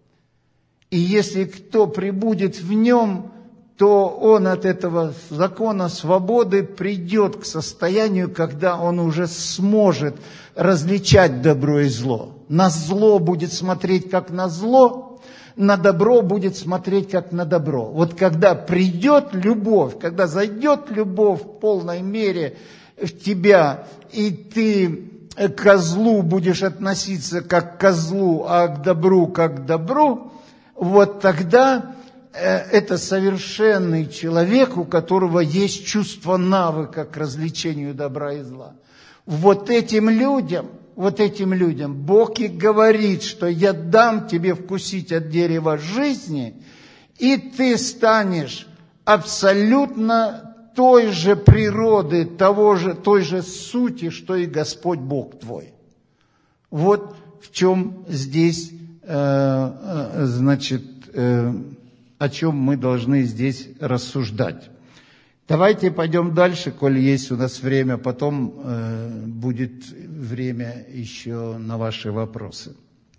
И если кто пребудет в нем, то он от этого закона свободы придет к состоянию, когда он уже сможет различать добро и зло. На зло будет смотреть как на зло, на добро будет смотреть как на добро. Вот когда придет любовь, когда зайдет любовь в полной мере в тебя, и ты к козлу будешь относиться как к козлу, а к добру как к добру, вот тогда это совершенный человек, у которого есть чувство навыка к развлечению добра и зла. Вот этим людям, вот этим людям Бог и говорит, что я дам тебе вкусить от дерева жизни, и ты станешь абсолютно той же природы, того же, той же сути, что и Господь Бог твой. Вот в чем здесь, э, значит, э, о чем мы должны здесь рассуждать. Давайте пойдем дальше, коль есть у нас время, потом э, будет время еще на ваши вопросы.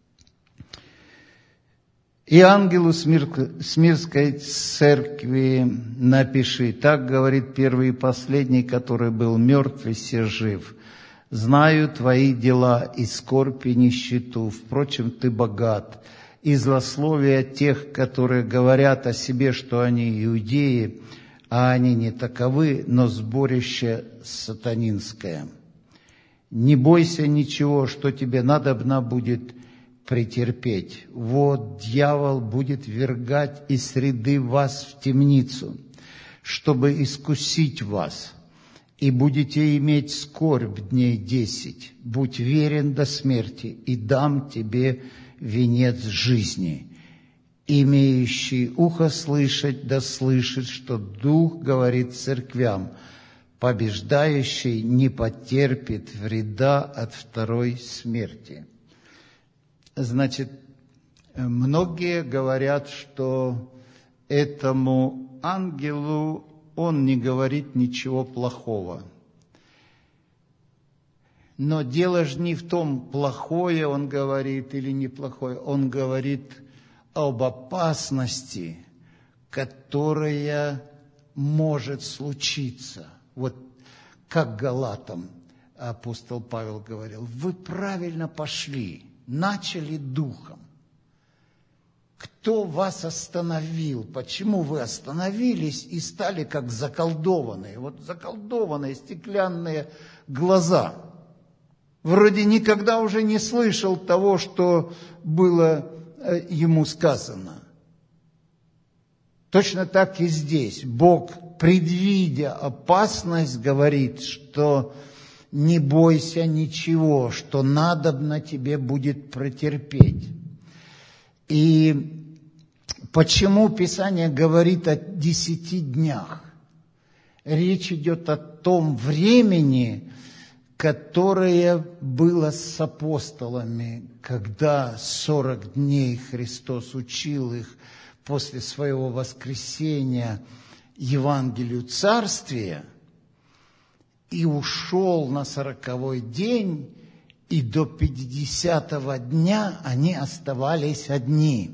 «И ангелу Смирской церкви напиши, так говорит первый и последний, который был мертв и се жив. Знаю твои дела и скорбь и нищету, впрочем, ты богат, и злословие тех, которые говорят о себе, что они иудеи, а они не таковы, но сборище сатанинское. Не бойся ничего, что тебе надобно будет претерпеть. Вот дьявол будет ввергать из среды вас в темницу, чтобы искусить вас, и будете иметь скорбь дней десять. Будь верен до смерти, и дам тебе венец жизни. Имеющий ухо слышать, да слышит, что Дух говорит церквям, побеждающий не потерпит вреда от второй смерти». Значит, многие говорят, что этому ангелу он не говорит ничего плохого. Но дело же не в том, плохое он говорит или неплохое. Он говорит об опасности, которая может случиться. Вот как Галатам апостол Павел говорил, вы правильно пошли, начали духом, Кто вас остановил? Почему вы остановились и стали как заколдованные? Вот заколдованные стеклянные глаза. Вроде никогда уже не слышал того, что было ему сказано. Точно так и здесь. Бог, предвидя опасность, говорит, что не бойся ничего, что надобно тебе будет претерпеть. И почему Писание говорит о десяти днях? Речь идет о том времени, которое было с апостолами, когда сорок дней Христос учил их после своего воскресения Евангелию Царствия, и ушел на сороковой день, и до пятидесятого дня они оставались одни.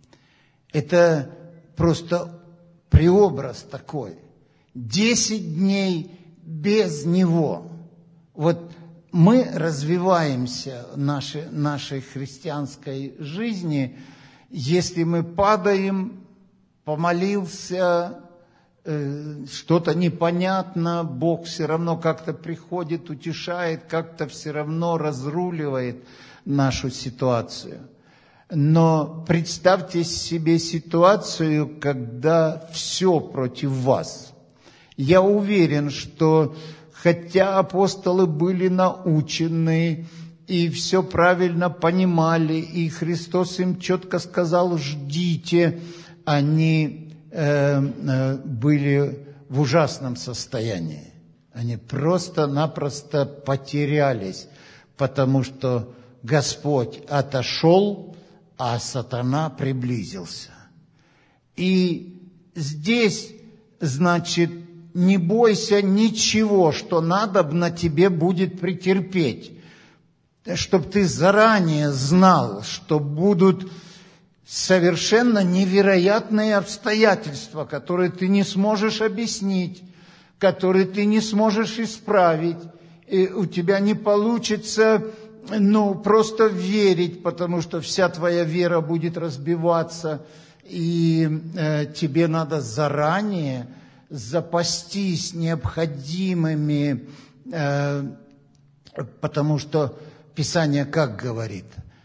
Это просто преобраз такой. Десять дней без Него. Вот мы развиваемся в нашей, нашей христианской жизни, если мы падаем, помолился, э, что-то непонятно, Бог все равно как-то приходит, утешает, как-то все равно разруливает нашу ситуацию. Но представьте себе ситуацию, когда все против вас. Я уверен, что хотя апостолы были научены и все правильно понимали, и Христос им четко сказал: ждите, они э, э, были в ужасном состоянии. Они просто-напросто потерялись, потому что Господь отошел, а сатана приблизился. И здесь, значит, не бойся ничего, что надобно тебе будет претерпеть, чтобы ты заранее знал, что будут совершенно невероятные обстоятельства, которые ты не сможешь объяснить, которые ты не сможешь исправить, и у тебя не получится, ну, просто верить, потому что вся твоя вера будет разбиваться, и э, тебе надо заранее запастись необходимыми, э, потому что Писание как говорит,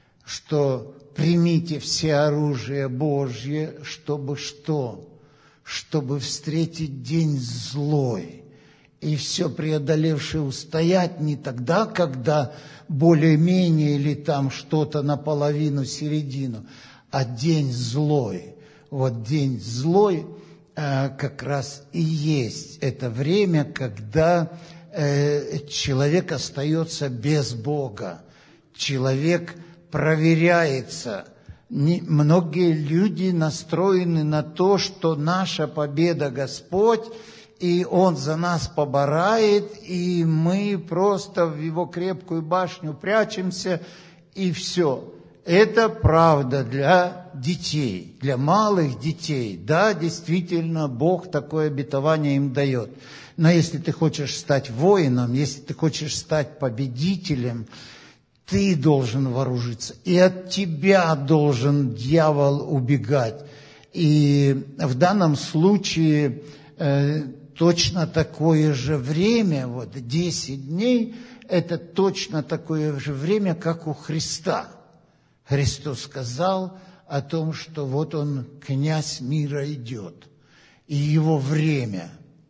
что примите все оружие Божье, чтобы что? Чтобы встретить день злой, и все преодолевшее устоять не тогда, когда более-менее или там что-то наполовину, середину, а день злой. Вот день злой э, как раз и есть это время, когда э, человек остается без Бога, человек проверяется. Не, многие люди настроены на то, что наша победа Господь, и Он за нас поборает, и мы просто в Его крепкую башню прячемся, и все. Это правда для детей, для малых детей. Да, действительно, Бог такое обетование им дает. Но если ты хочешь стать воином, если ты хочешь стать победителем, ты должен вооружиться, и от тебя должен дьявол убегать. И в данном случае э, точно такое же время, вот десять дней, это точно такое же время, как у Христа. Христос сказал о том, что вот Он, князь мира, идет, и Его время,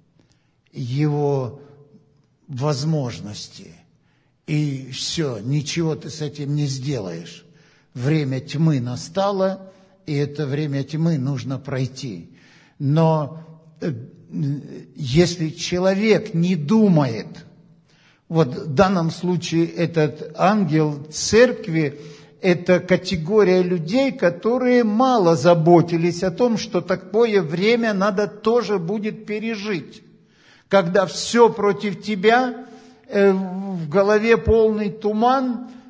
Его возможности. И все, ничего ты с этим не сделаешь. Время тьмы настало, и это время тьмы нужно пройти. Но если человек не думает, вот в данном случае этот ангел церкви, это категория людей, которые мало заботились о том, что такое время надо тоже будет пережить. Когда все против тебя, в голове полный туман,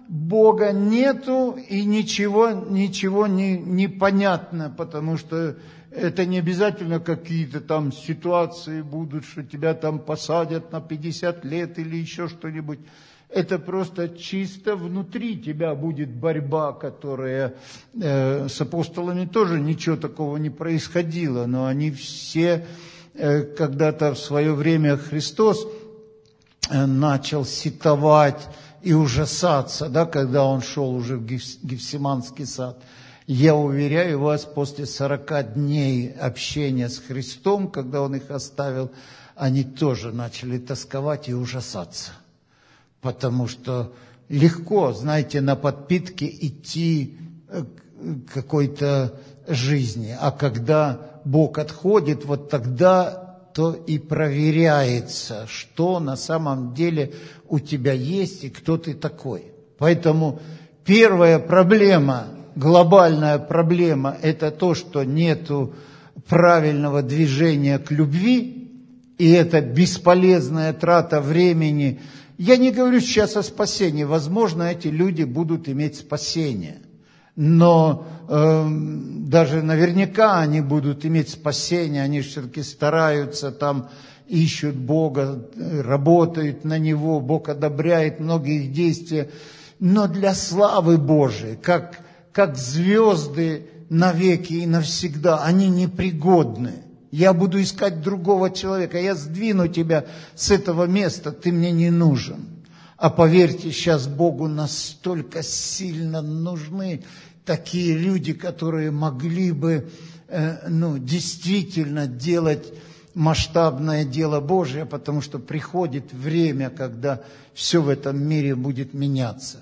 Бога нету и ничего, ничего не, не понятно, потому что это не обязательно какие-то там ситуации будут, что тебя там посадят на пятьдесят лет или еще что-нибудь. Это просто чисто внутри тебя будет борьба, которая э, с апостолами тоже ничего такого не происходило, но они все э, когда-то в свое время Христос э, начал сетовать и ужасаться, да, когда он шел уже в Гефсиманский сад. Я уверяю вас, после сорока дней общения с Христом, когда он их оставил, они тоже начали тосковать и ужасаться. Потому что легко, знаете, на подпитке идти к какой-то жизни. А когда Бог отходит, вот тогда то и проверяется, что на самом деле у тебя есть и кто ты такой. Поэтому первая проблема, глобальная проблема, это то, что нету правильного движения к любви, и это бесполезная трата времени. Я не говорю сейчас о спасении. Возможно, эти люди будут иметь спасение. Но э, даже наверняка они будут иметь спасение. Они все-таки стараются, там ищут Бога, работают на Него. Бог одобряет многие их действия. Но для славы Божией, как, как звезды навеки и навсегда, они непригодны. Я буду искать другого человека, я сдвину тебя с этого места, ты мне не нужен. А поверьте, сейчас Богу настолько сильно нужны такие люди, которые могли бы э, ну, действительно делать масштабное дело Божие, потому что приходит время, когда все в этом мире будет меняться.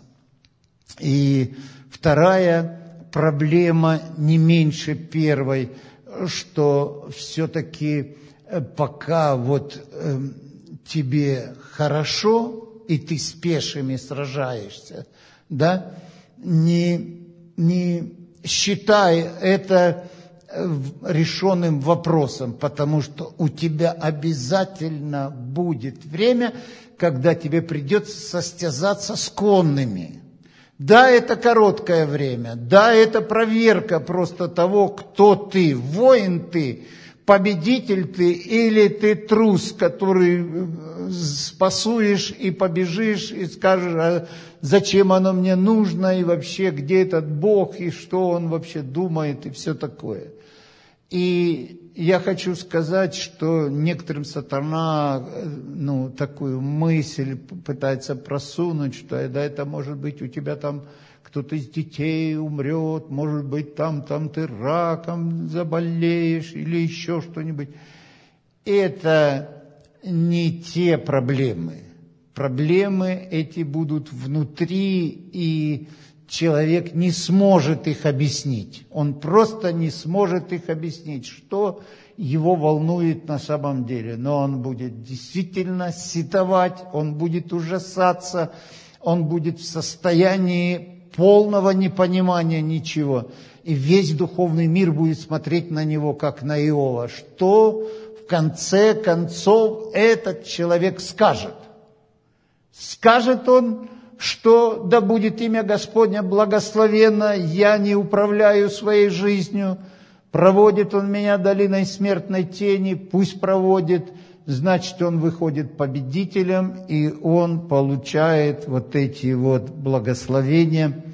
И вторая проблема, не меньше первой, что все-таки пока вот э, тебе хорошо, и ты с пешими сражаешься, да, не, не считай это решенным вопросом, потому что у тебя обязательно будет время, когда тебе придется состязаться с конными. Да, это короткое время, да, это проверка просто того, кто ты, воин ты, победитель ты или ты трус, который спасуешь и побежишь и скажешь, а зачем оно мне нужно и вообще где этот Бог и что он вообще думает и все такое. И я хочу сказать, что некоторым сатана ну, такую мысль пытается просунуть, что да, это может быть у тебя там кто-то из детей умрет, может быть там, там ты раком заболеешь или еще что-нибудь. Это не те проблемы. Проблемы эти будут внутри, и человек не сможет их объяснить. Он просто не сможет их объяснить, что его волнует на самом деле. Но он будет действительно сетовать, он будет ужасаться, он будет в состоянии полного непонимания ничего. И весь духовный мир будет смотреть на него, как на Иова. Что в конце концов этот человек скажет? Скажет он, что да будет имя Господня благословенно, я не управляю своей жизнью, проводит он меня долиной смертной тени, пусть проводит, значит, он выходит победителем, и он получает вот эти вот благословения.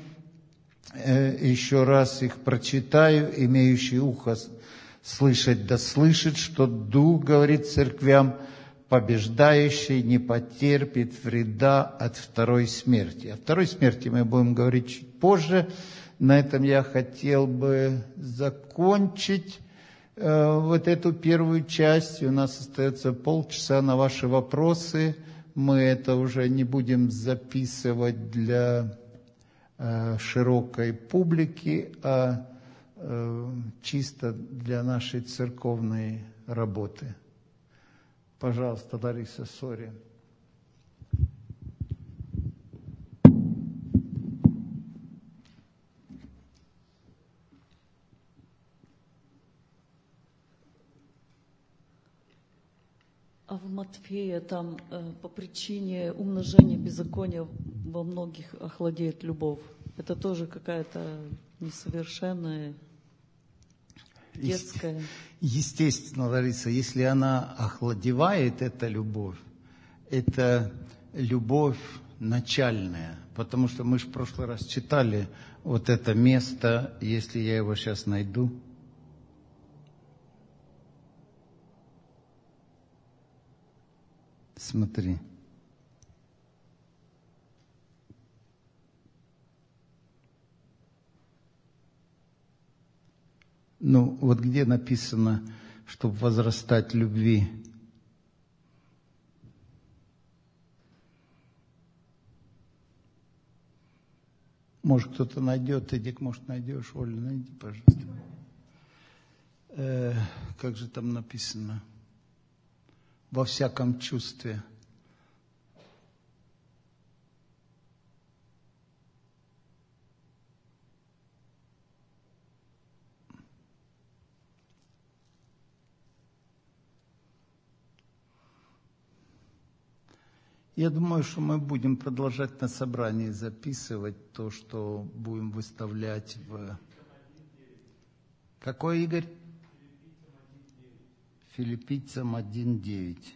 Еще раз их прочитаю, имеющий ухо слышать да слышит, что Дух говорит церквям, побеждающий не потерпит вреда от второй смерти. О второй смерти мы будем говорить чуть позже. На этом я хотел бы закончить э, вот эту первую часть. У нас остается полчаса на ваши вопросы. Мы это уже не будем записывать для э, широкой публики, а э, чисто для нашей церковной работы. Пожалуйста, Лариса, сори. А в Матфея там э, по причине умножения беззакония во многих охладеет любовь. Это тоже какая-то несовершенная, детская. Естественно, Лариса, если она охладевает, эта любовь, это любовь начальная. Потому что мы же в прошлый раз читали вот это место, если я его сейчас найду. Смотри. Ну, вот где написано, чтобы возрастать любви? Может, кто-то найдет, Эдик, может, найдешь. Оля, найди, пожалуйста. Э, как же там написано? Во всяком чувстве. Я думаю, что мы будем продолжать на собрании записывать то, что будем выставлять в... Какой, Игорь? Филиппийцам один девять.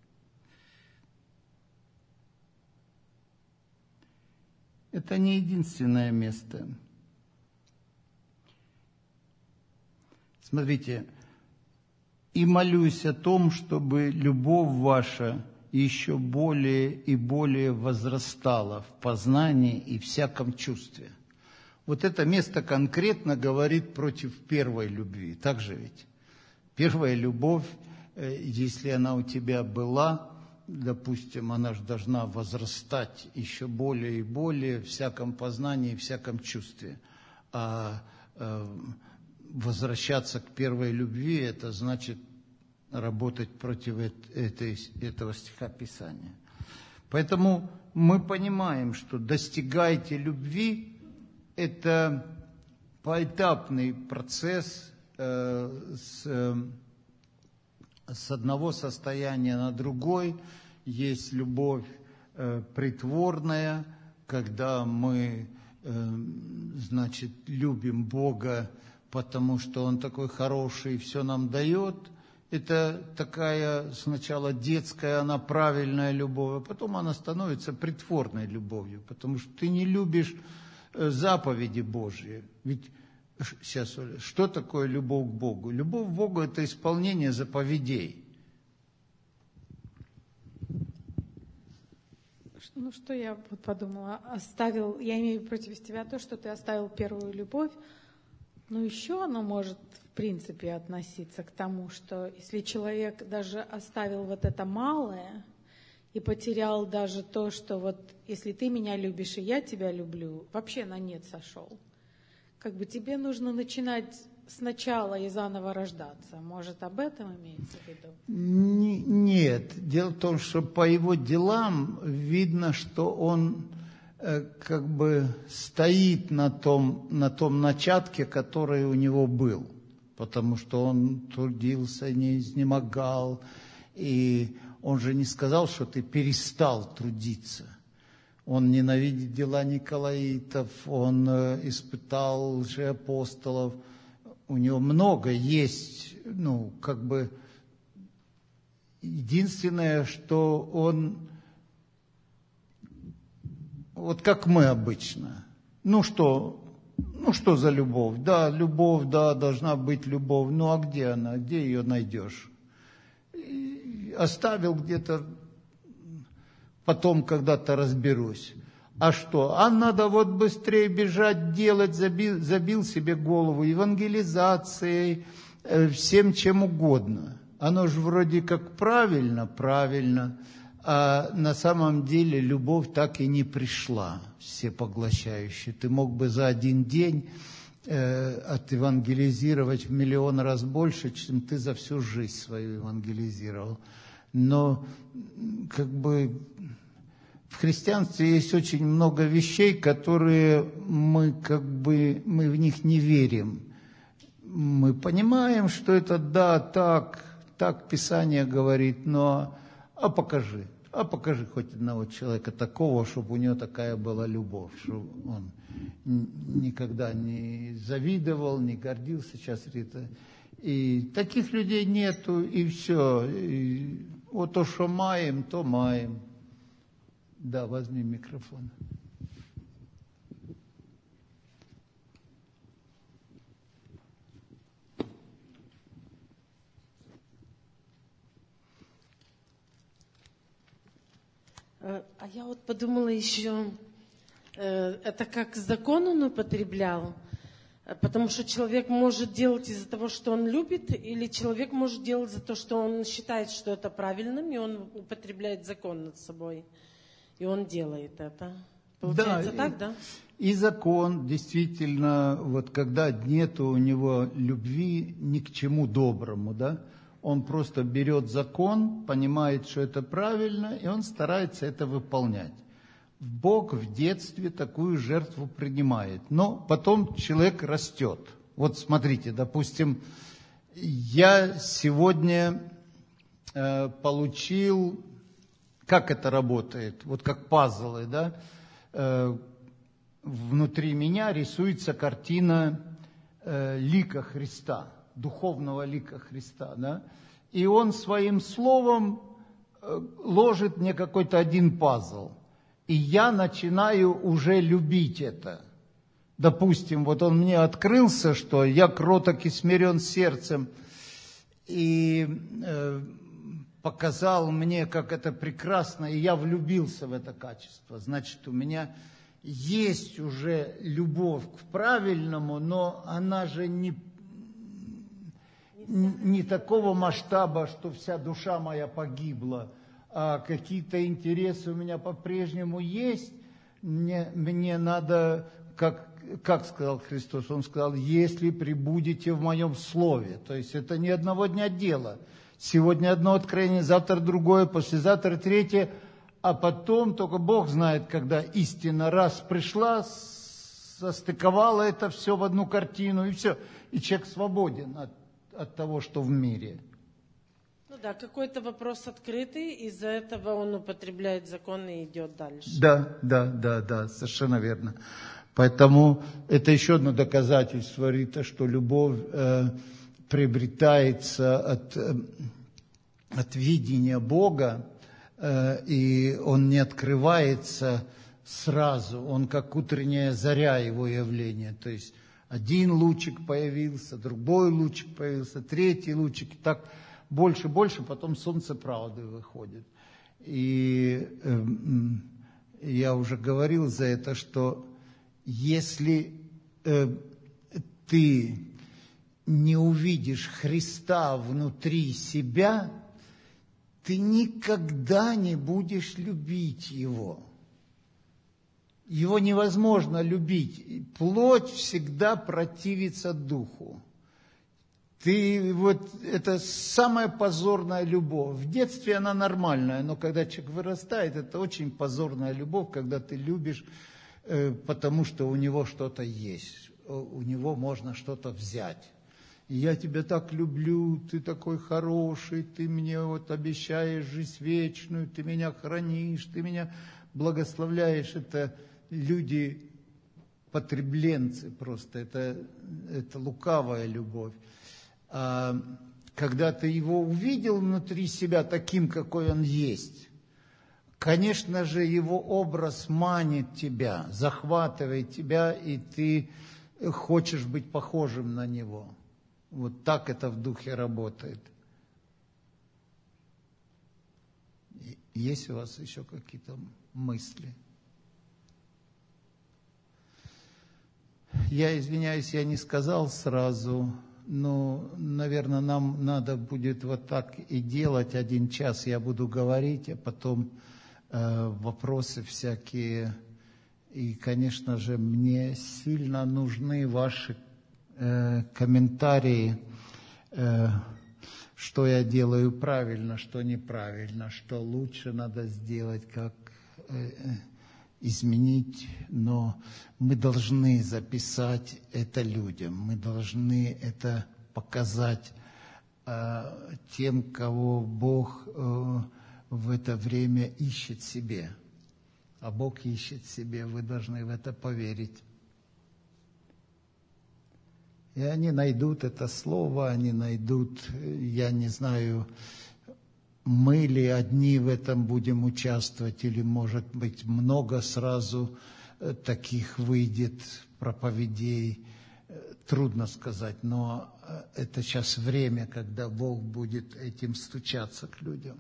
Это не единственное место. Смотрите, «И молюсь о том, чтобы любовь ваша еще более и более возрастала в познании и всяком чувстве». Вот это место конкретно говорит против первой любви. Так же ведь? Первая любовь, если она у тебя была, допустим, она же должна возрастать еще более и более в всяком познании и всяком чувстве. А э, возвращаться к первой любви, это значит работать против этой, этого стиха Писания. Поэтому мы понимаем, что достигайте любви – это поэтапный процесс э, с, э, с одного состояния на другой. Есть любовь э, притворная, когда мы, э, значит, любим Бога, потому что Он такой хороший и все нам дает. Это такая сначала детская, она правильная любовь, а потом она становится притворной любовью, потому что ты не любишь заповеди Божьи. Ведь сейчас, Оля, что такое любовь к Богу? Любовь к Богу – это исполнение заповедей. Ну, что я вот подумала, оставил, я имею против тебя то, что ты оставил первую любовь, но еще оно может, в принципе, относиться к тому, что если человек даже оставил вот это малое и потерял даже то, что вот если ты меня любишь и я тебя люблю, вообще на нет сошел. Как бы тебе нужно начинать сначала и заново рождаться. Может, об этом имеется в виду? Нет. Дело в том, что по его делам видно, что он как бы стоит на том, на том начатке, который у него был. Потому что он трудился, не изнемогал. И он же не сказал, что ты перестал трудиться. Он ненавидит дела Николаитов, он испытал лжеапостолов. У него много есть, ну, как бы, единственное, что он, вот как мы обычно, ну что, ну что за любовь? Да, любовь, да, должна быть любовь, ну а где она, где ее найдешь? И оставил где-то, потом когда-то разберусь. А что? А надо вот быстрее бежать, делать, забил, забил себе голову евангелизацией, всем чем угодно. Оно же вроде как правильно, правильно, а на самом деле любовь так и не пришла, всепоглощающая. Ты мог бы за один день э, отевангелизировать в миллион раз больше, чем ты за всю жизнь свою евангелизировал. Но как бы... В христианстве есть очень много вещей, которые мы как бы, мы в них не верим. Мы понимаем, что это да, так, так Писание говорит, но а покажи. А покажи хоть одного человека такого, чтобы у него такая была любовь, чтобы он никогда не завидовал, не гордился. Сейчас Рита. И таких людей нету, и все. И вот то, что маем, то маем. Да, возьми микрофон. А я вот подумала еще, это как закон он употреблял, потому что человек может делать из-за того, что он любит, или человек может делать за то, что он считает, что это правильным, и он употребляет закон над собой, и он делает это. Получается да, так, и, да? И закон, действительно, вот когда нет у него любви ни к чему доброму, да, он просто берет закон, понимает, что это правильно, и он старается это выполнять. Бог в детстве такую жертву принимает, но потом человек растет. Вот смотрите, допустим, я сегодня э, получил, как это работает, вот как пазлы, да, э, внутри меня рисуется картина э, лика Христа, духовного лика Христа, да, и он своим словом э, ложит мне какой-то один пазл. И я начинаю уже любить это. Допустим, вот он мне открылся, что я кроток и смирен сердцем, и э, показал мне, как это прекрасно, и я влюбился в это качество. Значит, у меня есть уже любовь к правильному, но она же не, не такого масштаба, что вся душа моя погибла. А какие-то интересы у меня по-прежнему есть, мне, мне надо, как, как сказал Христос, Он сказал, если пребудете в моем слове, то есть это не одного дня дело, сегодня одно откровение, завтра другое, послезавтра третье, а потом только Бог знает, когда истина раз пришла, состыковала это все в одну картину, и все, и человек свободен от, от того, что в мире. Да, какой-то вопрос открытый, из-за этого он употребляет закон и идет дальше. Да, да, да, да, совершенно верно. Поэтому это еще одно доказательство, Рита, что любовь э, приобретается от, э, от видения Бога, э, и он не открывается сразу, он как утренняя заря его явления, то есть один лучик появился, другой лучик появился, третий лучик, и так больше, больше, потом солнце правды выходит. И э, я уже говорил за это, что если э, ты не увидишь Христа внутри себя, ты никогда не будешь любить Его. Его невозможно любить. Плоть всегда противится духу. Ты, вот, это самая позорная любовь. В детстве она нормальная, но когда человек вырастает, это очень позорная любовь, когда ты любишь, э, потому что у него что-то есть, у него можно что-то взять. И я тебя так люблю, ты такой хороший, ты мне вот обещаешь жизнь вечную, ты меня хранишь, ты меня благословляешь. Это люди, потребленцы просто, это, это лукавая любовь. А когда ты его увидел внутри себя таким, какой он есть, конечно же, его образ манит тебя, захватывает тебя, и ты хочешь быть похожим на него. Вот так это в духе работает. Есть у вас еще какие-то мысли? Я извиняюсь, я не сказал сразу, но, наверное, нам надо будет вот так и делать. Один час я буду говорить, а потом э, вопросы всякие. И, конечно же, мне сильно нужны ваши э, комментарии, э, что я делаю правильно, что неправильно, что лучше надо сделать, как э, изменить. Но мы должны записать это людям, мы должны это показать э, тем, кого Бог э, в это время ищет себе. А Бог ищет себе, вы должны в это поверить. И они найдут это слово, они найдут, я не знаю, мы ли одни в этом будем участвовать, или, может быть, много сразу таких выйдет проповедей. Трудно сказать, но это сейчас время, когда Бог будет этим стучаться к людям.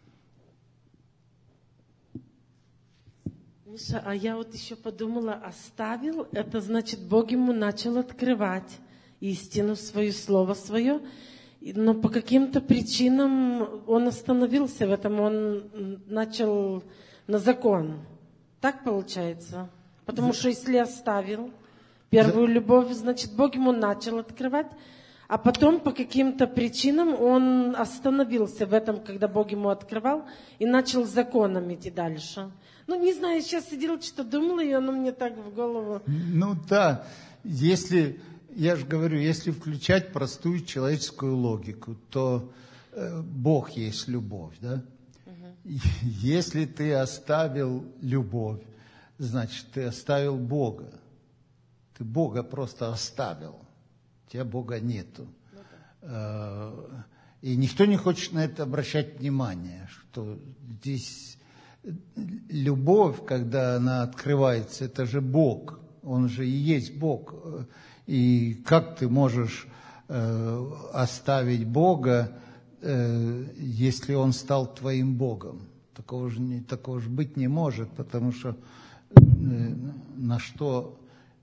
Миша, а я вот еще подумала, оставил, это значит, Бог ему начал открывать истину свою, слово свое, но по каким-то причинам он остановился в этом, он начал на закон. Так получается? Потому что если оставил первую любовь, значит, Бог ему начал открывать, а потом по каким-то причинам он остановился в этом, когда Бог ему открывал, и начал законом идти дальше. Ну, не знаю, сейчас сидела, что думала, и оно мне так в голову. Ну да, если, я же говорю, если включать простую человеческую логику, то э, Бог есть любовь, да? Угу. Если ты оставил любовь, значит, ты оставил Бога. Ты Бога просто оставил. У тебя Бога нету. Ну, да. И никто не хочет на это обращать внимание, что здесь любовь, когда она открывается, это же Бог. Он же и есть Бог. И как ты можешь оставить Бога, если Он стал твоим Богом? Такого же, не, такого же быть не может, потому что на что...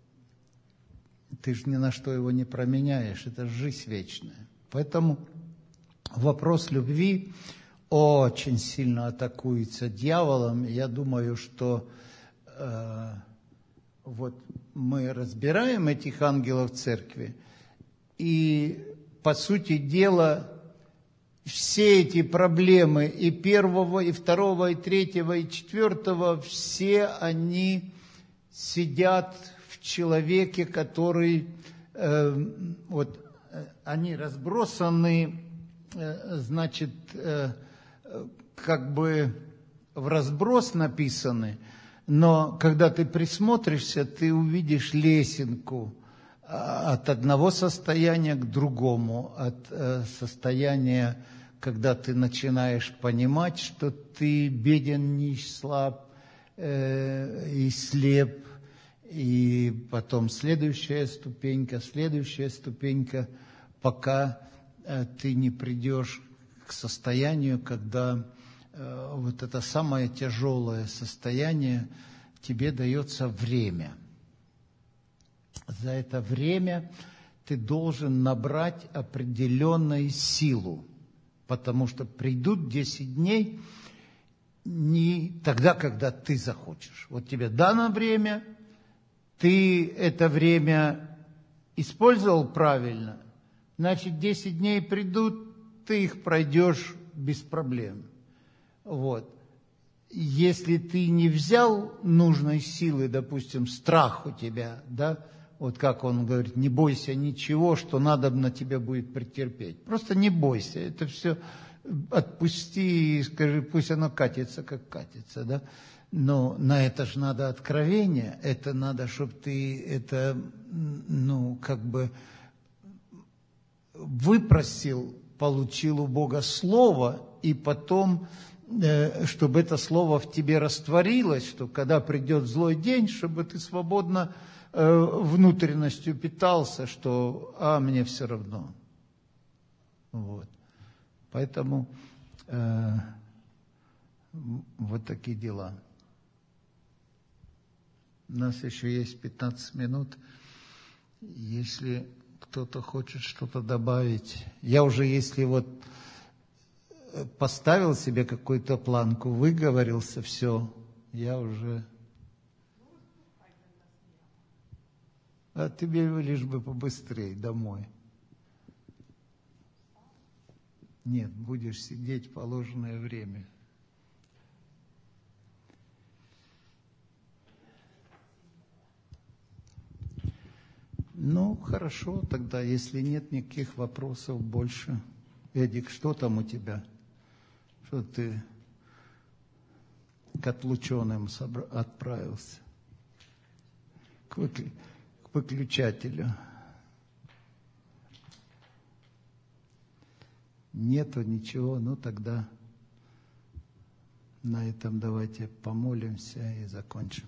Ты же ни на что его не променяешь, это жизнь вечная. Поэтому вопрос любви очень сильно атакуется дьяволом. Я думаю, что э, вот мы разбираем этих ангелов церкви, и, по сути дела, все эти проблемы и первого, и второго, и третьего, и четвертого, все они сидят в человеке, который, э, вот, они разбросаны, э, значит, э, как бы в разброс написаны, но когда ты присмотришься, ты увидишь лесенку от одного состояния к другому, от э, состояния, когда ты начинаешь понимать, что ты беден, нищ, слаб э, и слеп, и потом следующая ступенька, следующая ступенька, пока э, ты не придешь к состоянию, когда э, вот это самое тяжелое состояние, тебе дается время. За это время ты должен набрать определенную силу, потому что придут десять дней не тогда, когда ты захочешь. Вот тебе дано время, ты это время использовал правильно, значит, десять дней придут, ты их пройдешь без проблем. Вот. Если ты не взял нужной силы, допустим, страх у тебя, да, вот как он говорит, не бойся ничего, что надобно тебе будет претерпеть. Просто не бойся, это все отпусти и скажи, пусть оно катится, как катится, да. Но на это же надо откровение, это надо, чтобы ты это, ну, как бы выпросил, получил у Бога слово, и потом, э, чтобы это слово в тебе растворилось, что когда придет злой день, чтобы ты свободно э, внутренностью питался, что, а, мне все равно. Вот. Поэтому э, вот такие дела. У нас еще есть пятнадцать минут. Если кто-то хочет что-то добавить. Я уже, если вот поставил себе какую-то планку, выговорился, все, я уже... А тебе лишь бы побыстрее домой. Нет, будешь сидеть в положенное время. Ну, хорошо, тогда, если нет никаких вопросов больше. Эдик, что там у тебя? Что ты к отлученным собра- отправился, к, выклю- к выключателю. Нету ничего, ну тогда на этом давайте помолимся и закончим.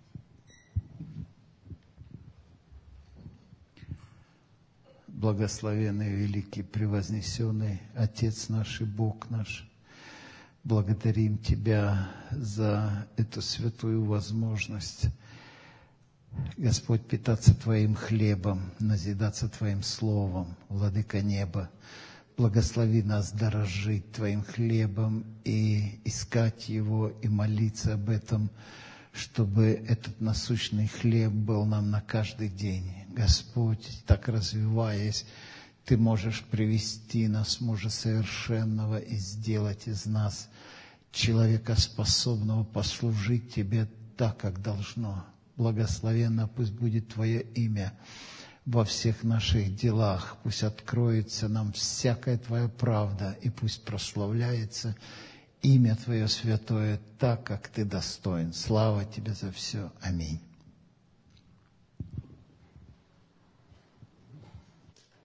Благословенный, великий, превознесенный Отец наш и Бог наш, благодарим Тебя за эту святую возможность, Господь, питаться Твоим хлебом, назидаться Твоим словом, Владыка неба. Благослови нас дорожить Твоим хлебом и искать Его, и молиться об этом, чтобы этот насущный хлеб был нам на каждый день. Господь, так развиваясь, Ты можешь привести нас, мужа совершенного, и сделать из нас человека, способного послужить Тебе так, как должно. Благословенно пусть будет Твое имя во всех наших делах. Пусть откроется нам всякая Твоя правда, и пусть прославляется имя Твое святое так, как Ты достоин. Слава Тебе за все. Аминь.